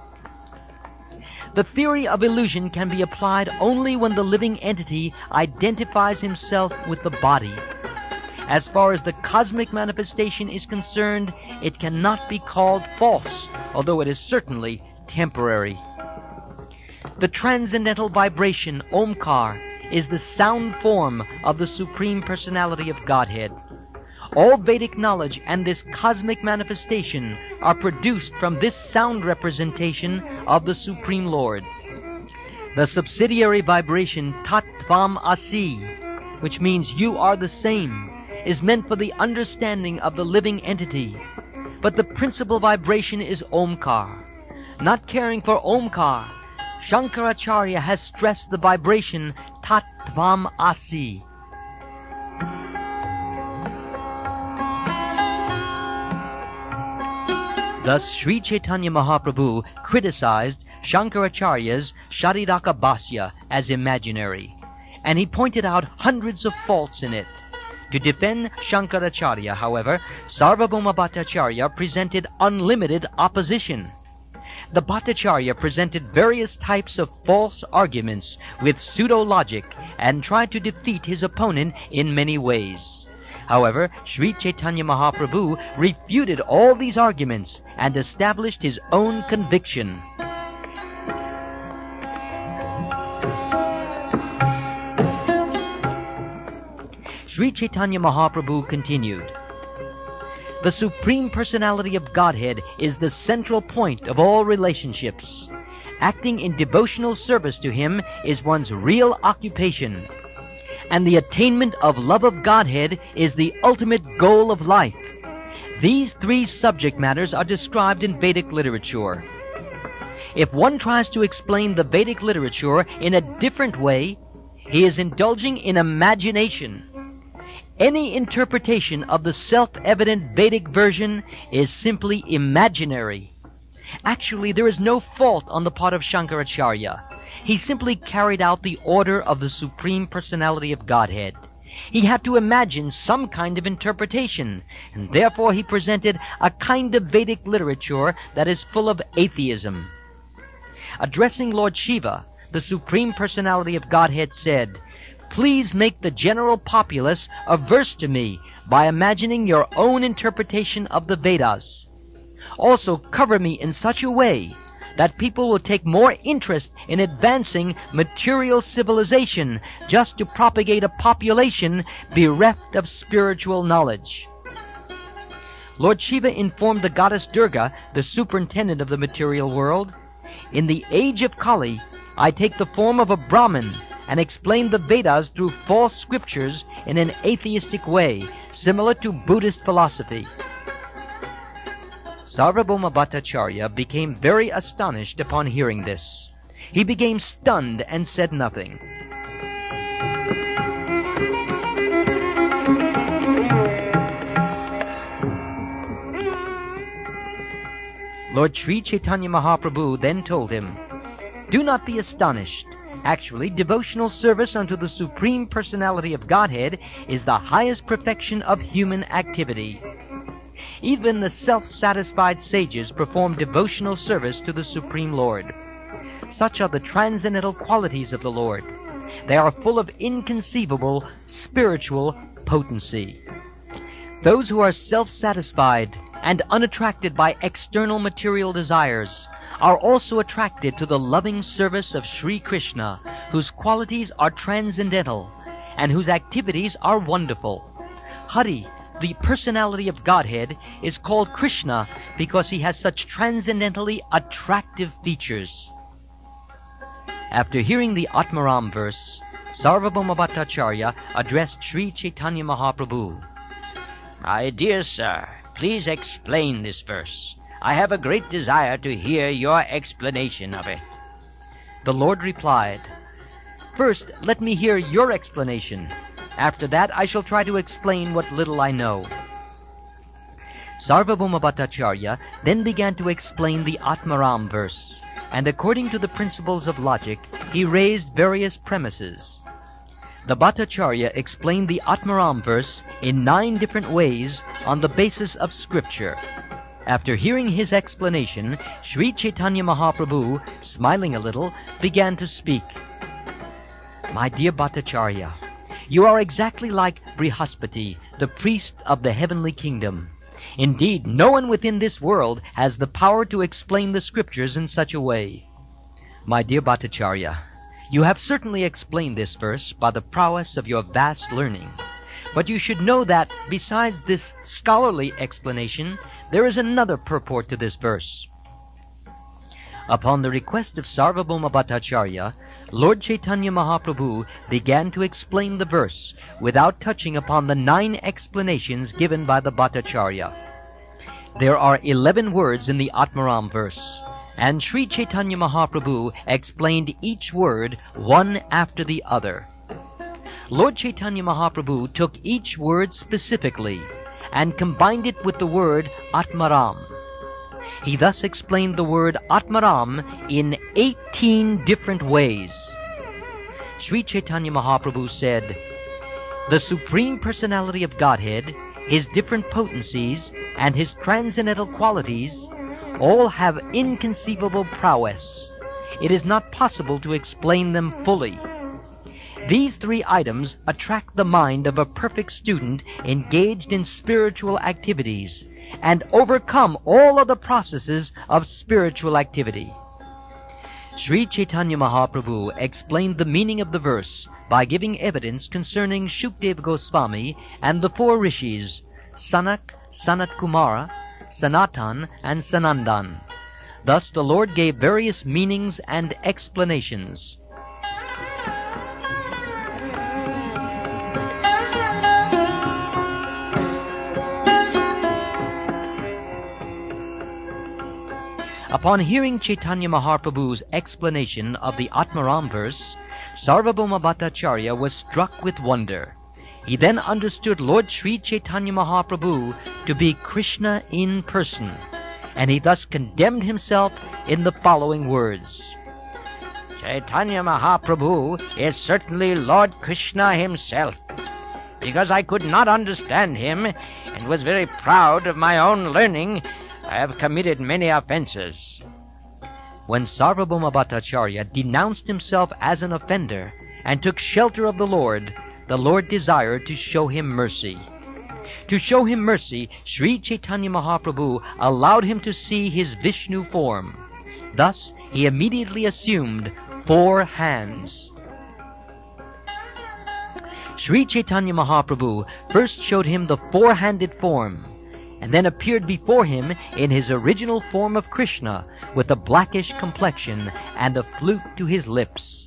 The theory of illusion can be applied only when the living entity identifies himself with the body. As far as the cosmic manifestation is concerned, it cannot be called false, although it is certainly temporary. The transcendental vibration, Omkar, is the sound form of the Supreme Personality of Godhead. All Vedic knowledge and this cosmic manifestation are produced from this sound representation of the Supreme Lord. The subsidiary vibration Tat Tvam Asi, which means you are the same, is meant for the understanding of the living entity. But the principal vibration is Omkar. Not caring for Omkar, Shankaracharya has stressed the vibration Tat Tvam Asi. Thus, Sri Chaitanya Mahaprabhu criticized Shankaracharya's Shariraka Bhasya as imaginary, and he pointed out hundreds of faults in it. To defend Shankaracharya, however, Sarvabhauma Bhattacharya presented unlimited opposition. The Bhattacharya presented various types of false arguments with pseudo-logic and tried to defeat his opponent in many ways. However, Sri Chaitanya Mahaprabhu refuted all these arguments and established his own conviction. Sri Chaitanya Mahaprabhu continued, "The Supreme Personality of Godhead is the central point of all relationships. Acting in devotional service to Him is one's real occupation, and the attainment of love of Godhead is the ultimate goal of life. These three subject matters are described in Vedic literature. If one tries to explain the Vedic literature in a different way, he is indulging in imagination. Any interpretation of the self-evident Vedic version is simply imaginary. Actually, there is no fault on the part of Shankaracharya. He simply carried out the order of the Supreme Personality of Godhead. He had to imagine some kind of interpretation, and therefore he presented a kind of Vedic literature that is full of atheism." Addressing Lord Shiva, the Supreme Personality of Godhead said, "Please make the general populace averse to me by imagining your own interpretation of the Vedas. Also cover me in such a way that people will take more interest in advancing material civilization just to propagate a population bereft of spiritual knowledge." Lord Shiva informed the goddess Durga, the superintendent of the material world, "In the age of Kali, I take the form of a Brahmin and explain the Vedas through false scriptures in an atheistic way, similar to Buddhist philosophy." Sarvabhauma Bhattacharya became very astonished upon hearing this. He became stunned and said nothing. Lord Sri Chaitanya Mahaprabhu then told him, "Do not be astonished. Actually, devotional service unto the Supreme Personality of Godhead is the highest perfection of human activity. Even the self-satisfied sages perform devotional service to the Supreme Lord. Such are the transcendental qualities of the Lord. They are full of inconceivable spiritual potency. Those who are self-satisfied and unattracted by external material desires are also attracted to the loving service of Sri Krishna, whose qualities are transcendental and whose activities are wonderful. Hari, the personality of Godhead, is called Krishna because he has such transcendentally attractive features." After hearing the Atmaram verse, Sarvabhauma Bhattacharya addressed Sri Chaitanya Mahaprabhu. "My dear sir, please explain this verse. I have a great desire to hear your explanation of it." The Lord replied, "First, let me hear your explanation. After that, I shall try to explain what little I know." Sarvabhauma Bhattacharya then began to explain the Atmaram verse, and according to the principles of logic, he raised various premises. The Bhattacharya explained the Atmaram verse in 9 different ways on the basis of scripture. After hearing his explanation, Sri Chaitanya Mahaprabhu, smiling a little, began to speak. My dear Bhattacharya, you are exactly like Brihaspati, the priest of the heavenly kingdom. Indeed, no one within this world has the power to explain the scriptures in such a way. My dear Bhattacharya, you have certainly explained this verse by the prowess of your vast learning. But you should know that, besides this scholarly explanation, there is another purport to this verse. Upon the request of Sarvabhauma Bhattacharya, Lord Chaitanya Mahaprabhu began to explain the verse without touching upon the 9 explanations given by the Bhattacharya. There are 11 words in the Atmaram verse, and Sri Chaitanya Mahaprabhu explained each word one after the other. Lord Chaitanya Mahaprabhu took each word specifically and combined it with the word Atmaram. He thus explained the word Atmaram in 18 different ways. Sri Chaitanya Mahaprabhu said, "The Supreme Personality of Godhead, His different potencies, and His transcendental qualities all have inconceivable prowess. It is not possible to explain them fully. These 3 items attract the mind of a perfect student engaged in spiritual activities and overcome all other processes of spiritual activity." Sri Chaitanya Mahaprabhu explained the meaning of the verse by giving evidence concerning Shukdev Goswami and the 4 rishis, Sanak, Sanat Kumara, Sanatan, and Sanandan. Thus the Lord gave various meanings and explanations. Upon hearing Chaitanya Mahaprabhu's explanation of the Atmaram verse, Sarvabhauma Bhattacharya was struck with wonder. He then understood Lord Sri Chaitanya Mahaprabhu to be Krishna in person, and he thus condemned himself in the following words. Chaitanya Mahaprabhu is certainly Lord Krishna himself. Because I could not understand him and was very proud of my own learning, I have committed many offenses. When Sarvabhauma Bhattacharya denounced himself as an offender and took shelter of the Lord desired to show him mercy. To show him mercy, Sri Chaitanya Mahaprabhu allowed him to see his Vishnu form. Thus, he immediately assumed 4 hands. Sri Chaitanya Mahaprabhu first showed him the 4-handed form, and then appeared before him in his original form of Krishna, with a blackish complexion and a flute to his lips.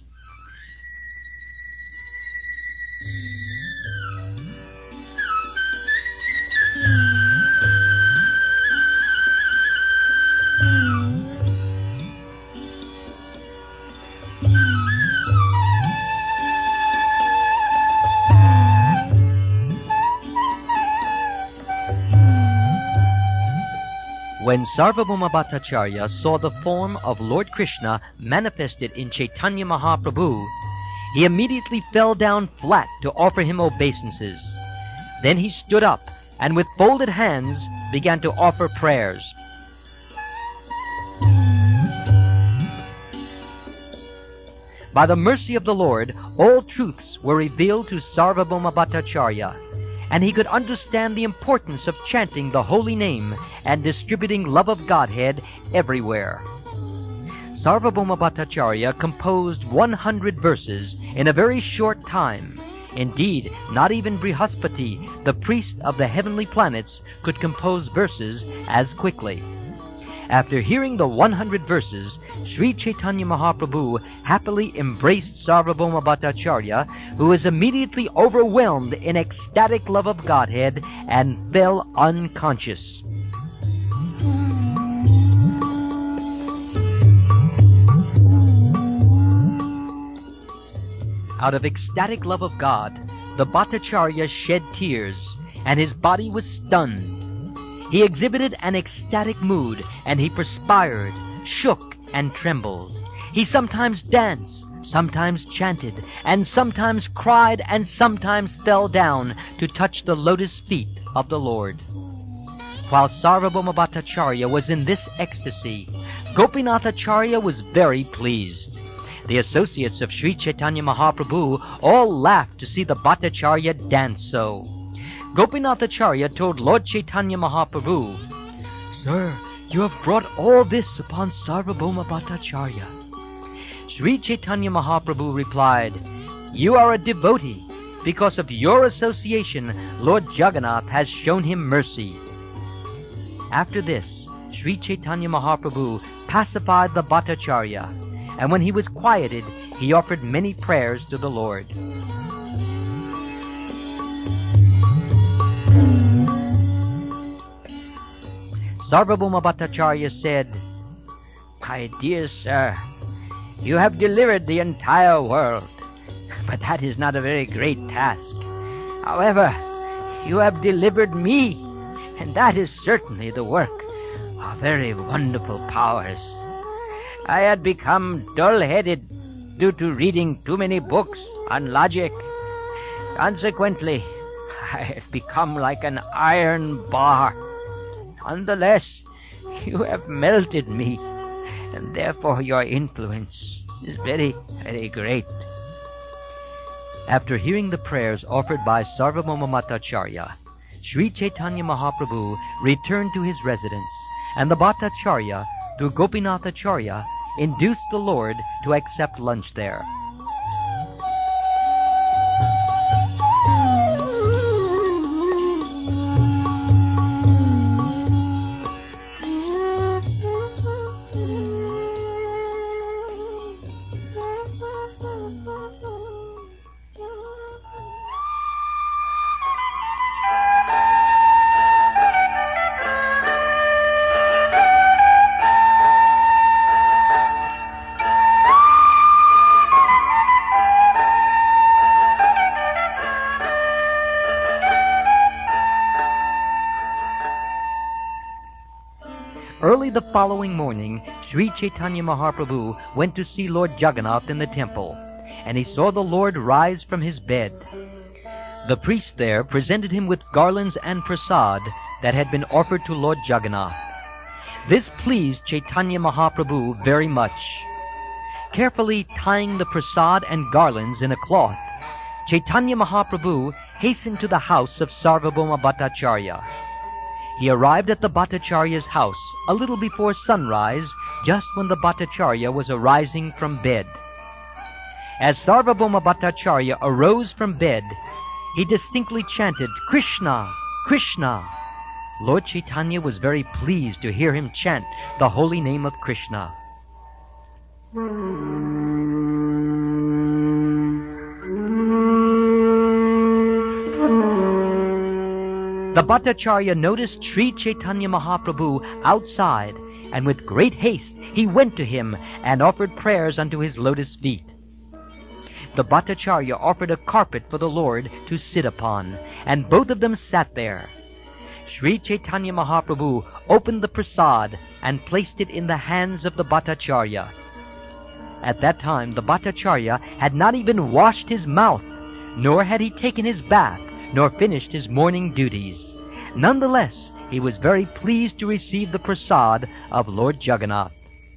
When Sarvabhauma Bhattacharya saw the form of Lord Krishna manifested in Chaitanya Mahaprabhu, he immediately fell down flat to offer him obeisances. Then he stood up and with folded hands began to offer prayers. By the mercy of the Lord, all truths were revealed to Sarvabhauma Bhattacharya, and he could understand the importance of chanting the holy name and distributing love of Godhead everywhere. Sarvabhauma Bhattacharya composed 100 verses in a very short time. Indeed, not even Brihaspati, the priest of the heavenly planets, could compose verses as quickly. After hearing the 100 verses, Sri Chaitanya Mahaprabhu happily embraced Sarvabhauma Bhattacharya, who was immediately overwhelmed in ecstatic love of Godhead and fell unconscious. Out of ecstatic love of God, the Bhattacharya shed tears, and his body was stunned. He exhibited an ecstatic mood, and he perspired, shook, and trembled. He sometimes danced, sometimes chanted, and sometimes cried, and sometimes fell down to touch the lotus feet of the Lord. While Sarvabhauma Bhattacharya was in this ecstasy, Gopinathacharya was very pleased. The associates of Sri Chaitanya Mahaprabhu all laughed to see the Bhattacharya dance so. Gopinathacharya told Lord Chaitanya Mahaprabhu, Sir, you have brought all this upon Sarvabhauma Bhattacharya. Sri Chaitanya Mahaprabhu replied, You are a devotee. Because of your association, Lord Jagannath has shown him mercy. After this, Sri Chaitanya Mahaprabhu pacified the Bhattacharya, and when he was quieted, he offered many prayers to the Lord. Sarvabhauma Bhattacharya said, My dear sir, you have delivered the entire world, but that is not a very great task. However, you have delivered me, and that is certainly the work of very wonderful powers. I had become dull-headed due to reading too many books on logic. Consequently, I have become like an iron bar. Nonetheless, you have melted me, and therefore your influence is very, very great. After hearing the prayers offered by Sarvabhauma Bhattacharya, Sri Chaitanya Mahaprabhu returned to his residence, and the Bhattacharya, through Gopinathacharya, induced the Lord to accept lunch there. Early the following morning, Sri Chaitanya Mahaprabhu went to see Lord Jagannath in the temple, and he saw the Lord rise from his bed. The priest there presented him with garlands and prasad that had been offered to Lord Jagannath. This pleased Chaitanya Mahaprabhu very much. Carefully tying the prasad and garlands in a cloth, Chaitanya Mahaprabhu hastened to the house of Sarvabhauma Bhattacharya. He arrived at the Bhattacharya's house a little before sunrise, just when the Bhattacharya was arising from bed. As Sarvabhauma Bhattacharya arose from bed, he distinctly chanted, Krishna, Krishna. Lord Chaitanya was very pleased to hear him chant the holy name of Krishna. The Bhattacharya noticed Sri Chaitanya Mahaprabhu outside, and with great haste he went to him and offered prayers unto his lotus feet. The Bhattacharya offered a carpet for the Lord to sit upon, and both of them sat there. Sri Chaitanya Mahaprabhu opened the prasad and placed it in the hands of the Bhattacharya. At that time the Bhattacharya had not even washed his mouth, nor had he taken his bath, nor finished his morning duties. Nonetheless, he was very pleased to receive the prasad of Lord Jagannath.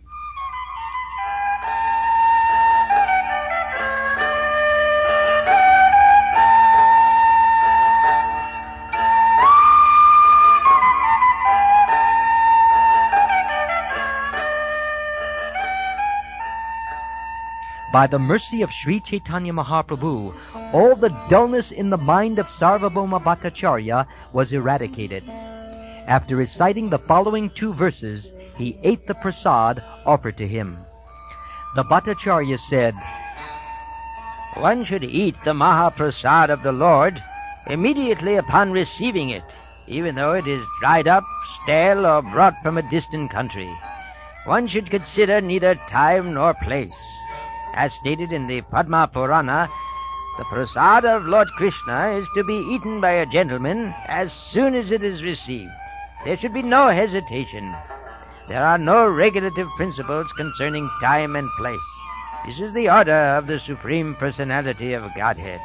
By the mercy of Sri Chaitanya Mahaprabhu, all the dullness in the mind of Sarvabhauma Bhattacharya was eradicated. After reciting the following 2 verses, he ate the prasad offered to him. The Bhattacharya said, One should eat the Mahaprasad of the Lord immediately upon receiving it, even though it is dried up, stale, or brought from a distant country. One should consider neither time nor place. As stated in the Padma Purana, the prasad of Lord Krishna is to be eaten by a gentleman as soon as it is received. There should be no hesitation. There are no regulative principles concerning time and place. This is the order of the Supreme Personality of Godhead.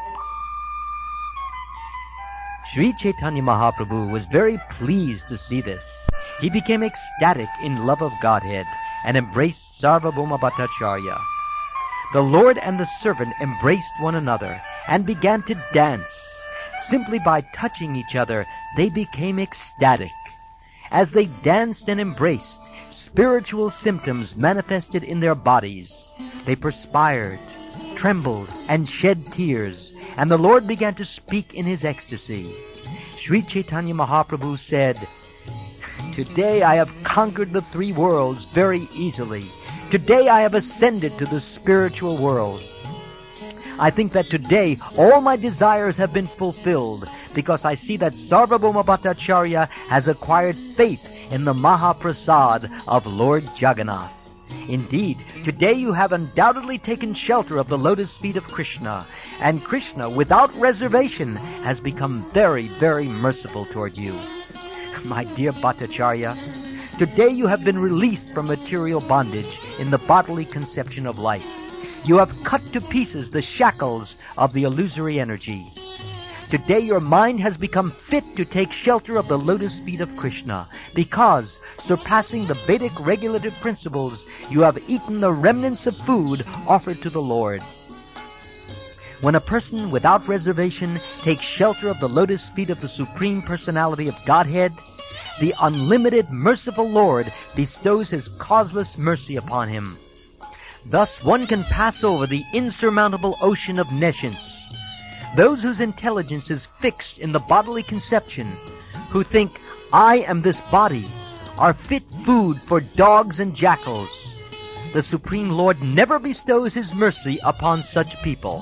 Sri Chaitanya Mahaprabhu was very pleased to see this. He became ecstatic in love of Godhead and embraced Sarvabhauma Bhattacharya. The Lord and the servant embraced one another and began to dance. Simply by touching each other, they became ecstatic. As they danced and embraced, spiritual symptoms manifested in their bodies. They perspired, trembled, and shed tears, and the Lord began to speak in his ecstasy. Sri Chaitanya Mahaprabhu said, "Today I have conquered the three worlds very easily. Today I have ascended to the spiritual world. I think that today all my desires have been fulfilled because I see that Sarvabhauma Bhattacharya has acquired faith in the Mahaprasad of Lord Jagannath. Indeed, today you have undoubtedly taken shelter of the lotus feet of Krishna, and Krishna, without reservation, has become very, very merciful toward you. My dear Bhattacharya, today you have been released from material bondage in the bodily conception of life. You have cut to pieces the shackles of the illusory energy. Today your mind has become fit to take shelter of the lotus feet of Krishna, because, surpassing the Vedic regulative principles, you have eaten the remnants of food offered to the Lord. When a person without reservation takes shelter of the lotus feet of the Supreme Personality of Godhead, the unlimited merciful Lord bestows his causeless mercy upon him. Thus one can pass over the insurmountable ocean of nescience. Those whose intelligence is fixed in the bodily conception, who think, I am this body, are fit food for dogs and jackals. The Supreme Lord never bestows his mercy upon such people.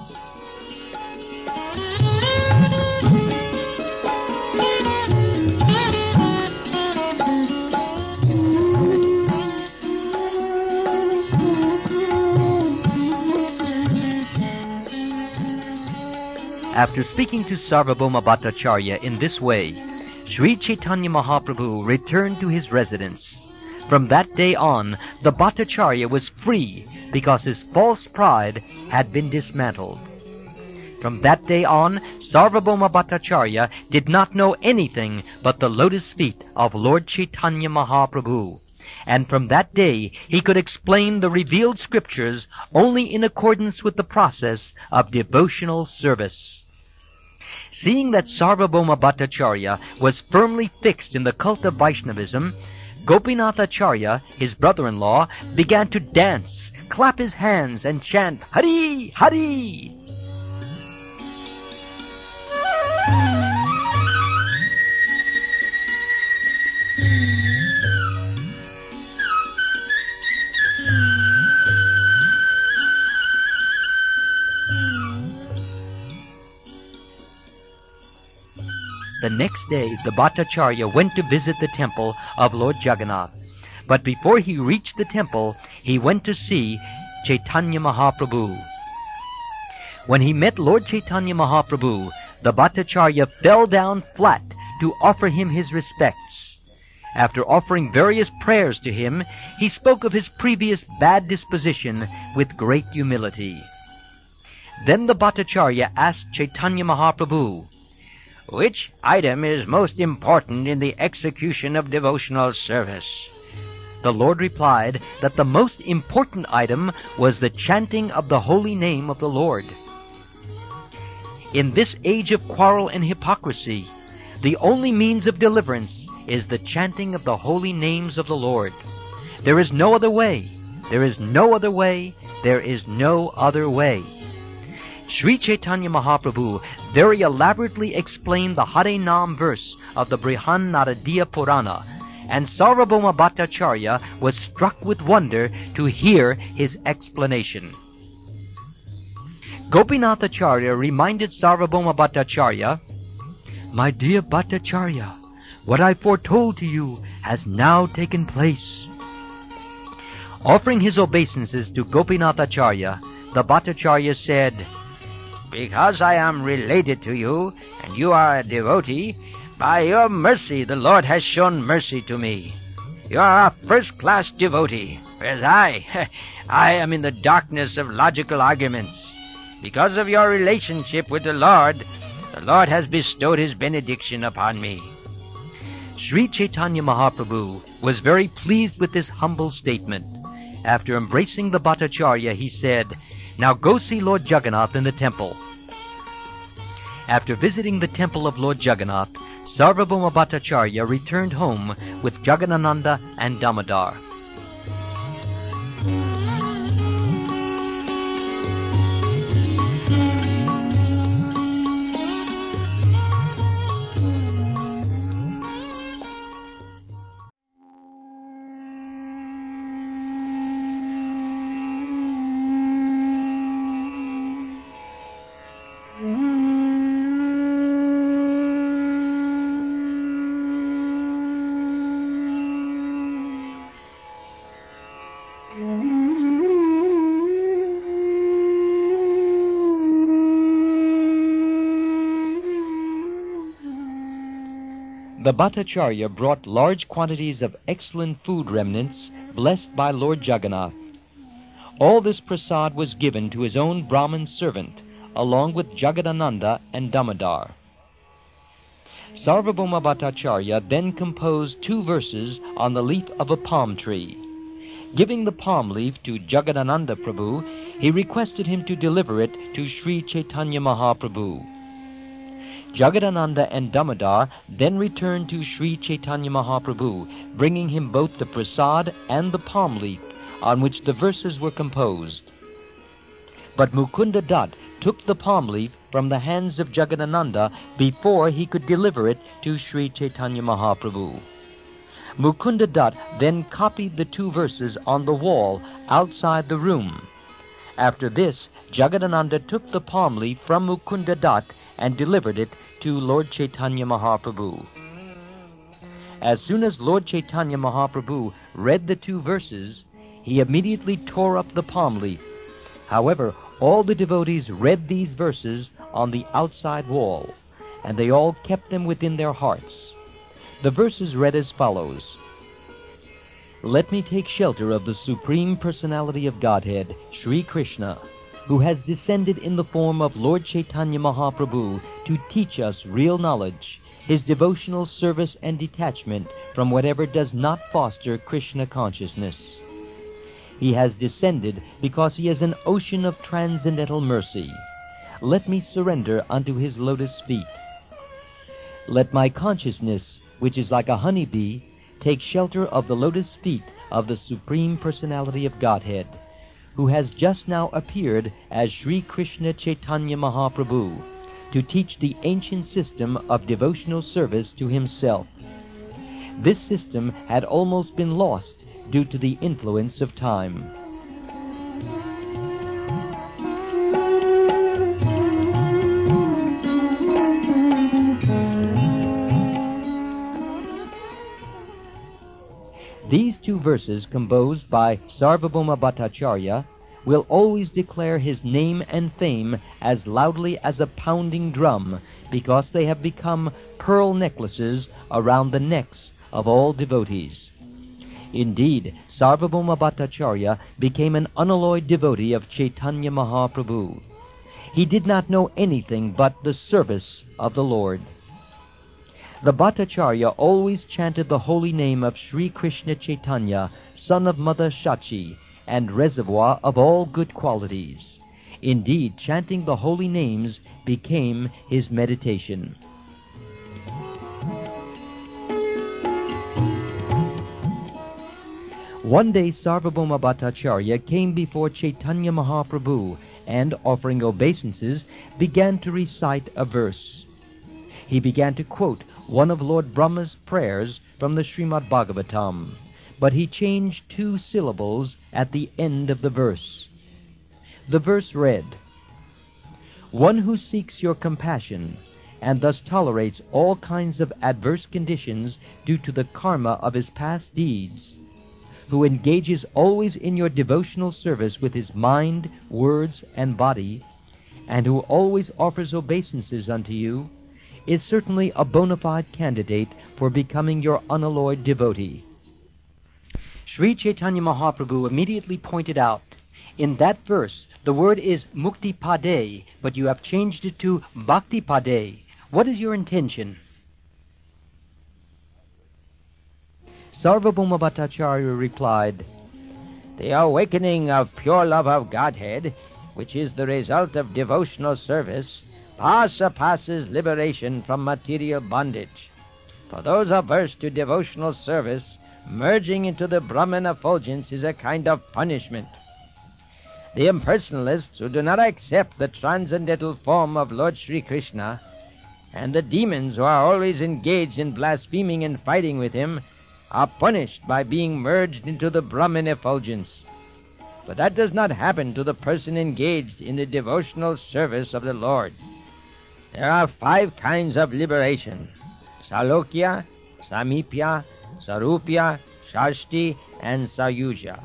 After speaking to Sarvabhauma Bhattacharya in this way, Sri Chaitanya Mahaprabhu returned to his residence. From that day on, the Bhattacharya was free because his false pride had been dismantled. From that day on, Sarvabhauma Bhattacharya did not know anything but the lotus feet of Lord Chaitanya Mahaprabhu. And from that day, he could explain the revealed scriptures only in accordance with the process of devotional service. Seeing that Sarvabhauma Bhattacharya was firmly fixed in the cult of Vaishnavism, Gopinathacharya, his brother-in-law, began to dance, clap his hands, and chant, Hari! Hari! The next day, the Bhattacharya went to visit the temple of Lord Jagannath. But before he reached the temple, he went to see Chaitanya Mahaprabhu. When he met Lord Chaitanya Mahaprabhu, the Bhattacharya fell down flat to offer him his respects. After offering various prayers to him, he spoke of his previous bad disposition with great humility. Then the Bhattacharya asked Chaitanya Mahaprabhu, Which item is most important in the execution of devotional service? The Lord replied that the most important item was the chanting of the holy name of the Lord. In this age of quarrel and hypocrisy, the only means of deliverance is the chanting of the holy names of the Lord. There is no other way. There is no other way. There is no other way. Sri Chaitanya Mahaprabhu very elaborately explained the Hare Nam verse of the Brihan Naradiya Purana, and Sarvabhauma Bhattacharya was struck with wonder to hear his explanation. Gopinathacharya reminded Sarvabhauma Bhattacharya, My dear Bhattacharya, what I foretold to you has now taken place. Offering his obeisances to Gopinathacharya, the Bhattacharya said, Because I am related to you, and you are a devotee, By your mercy, the Lord has shown mercy to me. You are a first-class devotee, whereas I am in the darkness of logical arguments. Because of your relationship with the Lord has bestowed his benediction upon me. Sri Chaitanya Mahaprabhu was very pleased with this humble statement. After embracing the Bhattacharya, he said, "Now go see Lord Jagannath in the temple." After visiting the temple of Lord Jagannath, Sarvabhauma Bhattacharya returned home with Jagadananda and Damodar. The Bhattacharya brought large quantities of excellent food remnants blessed by Lord Jagannath. All this prasad was given to his own Brahmin servant, along with Jagadananda and Damodar. Sarvabhauma Bhattacharya then composed 2 verses on the leaf of a palm tree. Giving the palm leaf to Jagadananda Prabhu, he requested him to deliver it to Sri Chaitanya Mahaprabhu. Jagadananda and Damodar then returned to Sri Chaitanya Mahaprabhu, bringing him both the prasad and the palm leaf on which the verses were composed. But Mukunda Dutt took the palm leaf from the hands of Jagadananda before he could deliver it to Sri Chaitanya Mahaprabhu. Mukunda Dutt then copied the 2 verses on the wall outside the room. After this, Jagadananda took the palm leaf from Mukunda Dutt and delivered it to Lord Chaitanya Mahaprabhu. As soon as Lord Chaitanya Mahaprabhu read the 2 verses, he immediately tore up the palm leaf. However, all the devotees read these verses on the outside wall, and they all kept them within their hearts. The verses read as follows: "Let me take shelter of the Supreme Personality of Godhead, Sri Krishna, who has descended in the form of Lord Chaitanya Mahaprabhu to teach us real knowledge, his devotional service and detachment from whatever does not foster Krishna consciousness. He has descended because he is an ocean of transcendental mercy. Let me surrender unto his lotus feet. Let my consciousness, which is like a honeybee, take shelter of the lotus feet of the Supreme Personality of Godhead, who has just now appeared as Sri Krishna Chaitanya Mahaprabhu, to teach the ancient system of devotional service to himself. This system had almost been lost due to the influence of time." These 2 verses, composed by Sarvabhauma Bhattacharya, will always declare his name and fame as loudly as a pounding drum, because they have become pearl necklaces around the necks of all devotees. Indeed, Sarvabhauma Bhattacharya became an unalloyed devotee of Chaitanya Mahaprabhu. He did not know anything but the service of the Lord. The Bhattacharya always chanted the holy name of Sri Krishna Chaitanya, son of Mother Shachi, and reservoir of all good qualities. Indeed, chanting the holy names became his meditation. One day Sarvabhauma Bhattacharya came before Chaitanya Mahaprabhu and, offering obeisances, began to recite a verse. He began to quote one of Lord Brahma's prayers from the Srimad Bhagavatam, but he changed 2 syllables at the end of the verse. The verse read, "One who seeks your compassion and thus tolerates all kinds of adverse conditions due to the karma of his past deeds, who engages always in your devotional service with his mind, words, and body, and who always offers obeisances unto you, is certainly a bona fide candidate for becoming your unalloyed devotee. Sri Chaitanya Mahaprabhu immediately pointed out, in that verse, the word is Mukti Pade, but you have changed it to Bhakti Pade. What is your intention? Sarvabhauma Bhattacharya replied, The awakening of pure love of Godhead, which is the result of devotional service, far surpasses liberation from material bondage. For those averse to devotional service, merging into the Brahman effulgence is a kind of punishment. The impersonalists who do not accept the transcendental form of Lord Sri Krishna, and the demons who are always engaged in blaspheming and fighting with him, are punished by being merged into the Brahman effulgence. But that does not happen to the person engaged in the devotional service of the Lord. There are 5 kinds of liberation: Salokya, Samipya, Sarupya, Shashti, and Sayuja.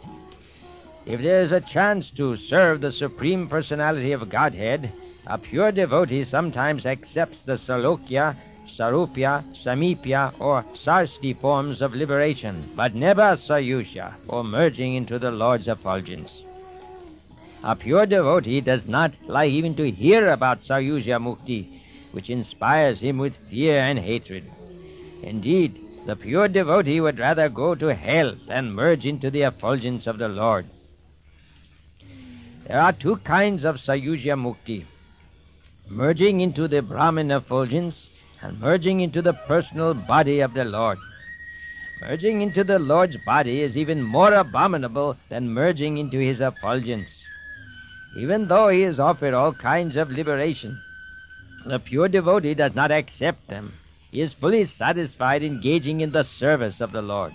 If there is a chance to serve the Supreme Personality of Godhead, a pure devotee sometimes accepts the Salokya, Sarupya, Samipya, or Shashti forms of liberation, but never Sayuja, or merging into the Lord's effulgence. A pure devotee does not like even to hear about Sayuja Mukti, which inspires him with fear and hatred. Indeed, the pure devotee would rather go to hell than merge into the effulgence of the Lord. There are 2 kinds of Sayuja Mukti: merging into the Brahman effulgence and merging into the personal body of the Lord. Merging into the Lord's body is even more abominable than merging into his effulgence. Even though he is offered all kinds of liberation, the pure devotee does not accept them. He is fully satisfied engaging in the service of the Lord.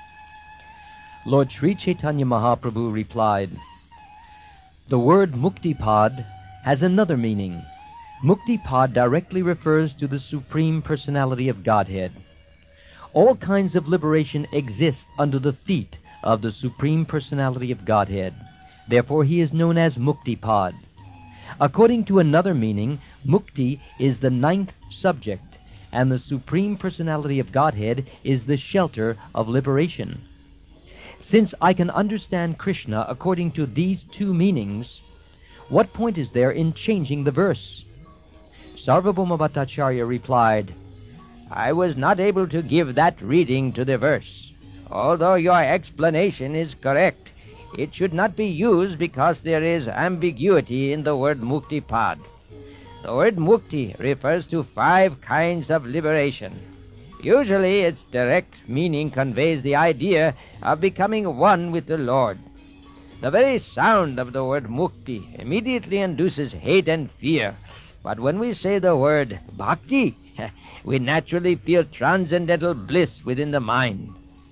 Lord Sri Chaitanya Mahaprabhu replied, The word Muktipad has another meaning. Muktipad directly refers to the Supreme Personality of Godhead. All kinds of liberation exist under the feet of the Supreme Personality of Godhead. Therefore he is known as Muktipad. According to another meaning, Mukti is the 9th subject, and the Supreme Personality of Godhead is the shelter of liberation. Since I can understand Krishna according to these 2 meanings, what point is there in changing the verse? Sarvabhauma Bhattacharya replied, I was not able to give that reading to the verse. Although your explanation is correct, it should not be used because there is ambiguity in the word Muktipad. The word Mukti refers to 5 kinds of liberation. Usually its direct meaning conveys the idea of becoming one with the Lord. The very sound of the word Mukti immediately induces hate and fear. But when we say the word Bhakti, we naturally feel transcendental bliss within the mind.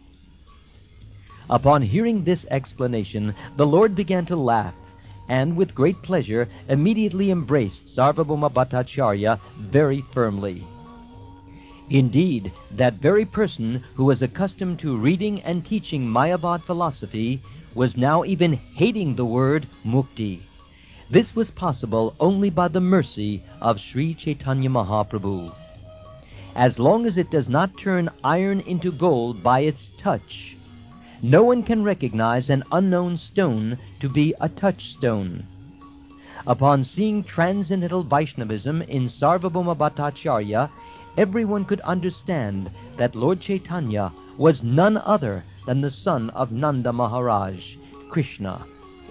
Upon hearing this explanation, the Lord began to laugh, and with great pleasure immediately embraced Sarvabhauma Bhattacharya very firmly. Indeed, that very person who was accustomed to reading and teaching Mayavad philosophy was now even hating the word Mukti. This was possible only by the mercy of Sri Chaitanya Mahaprabhu. As long as it does not turn iron into gold by its touch, no one can recognize an unknown stone to be a touchstone. Upon seeing transcendental Vaishnavism in Sarvabhauma Bhattacharya, everyone could understand that Lord Chaitanya was none other than the son of Nanda Maharaj, Krishna.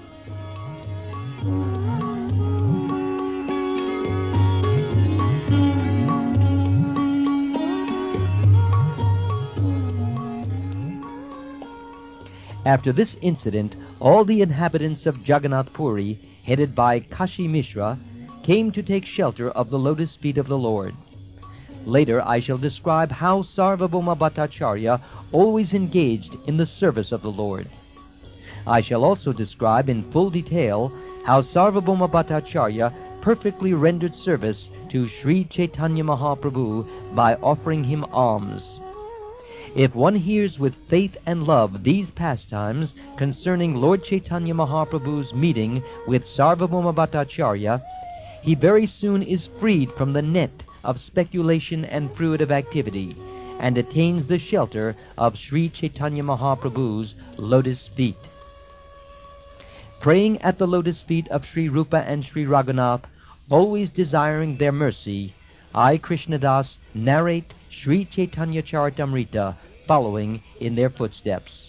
After this incident, all the inhabitants of Jagannath Puri, headed by Kashi Mishra, came to take shelter of the lotus feet of the Lord. Later I shall describe how Sarvabhauma Bhattacharya always engaged in the service of the Lord. I shall also describe in full detail how Sarvabhauma Bhattacharya perfectly rendered service to Sri Chaitanya Mahaprabhu by offering him alms. If one hears with faith and love these pastimes concerning Lord Chaitanya Mahaprabhu's meeting with Sarvabhauma Bhattacharya, he very soon is freed from the net of speculation and fruitive activity, and attains the shelter of Sri Chaitanya Mahaprabhu's lotus feet. Praying at the lotus feet of Sri Rupa and Sri Raghunath, always desiring their mercy, I, Krishnadas, narrate Sri Chaitanya Charitamrita, following in their footsteps.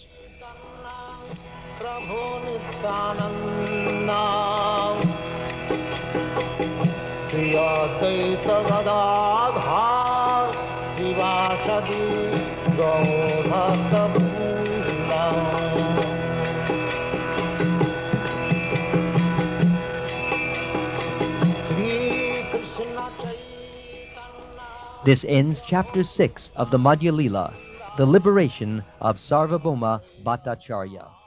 This ends Chapter 6 of the Madhya Lila, the liberation of Sarvabhauma Bhattacharya.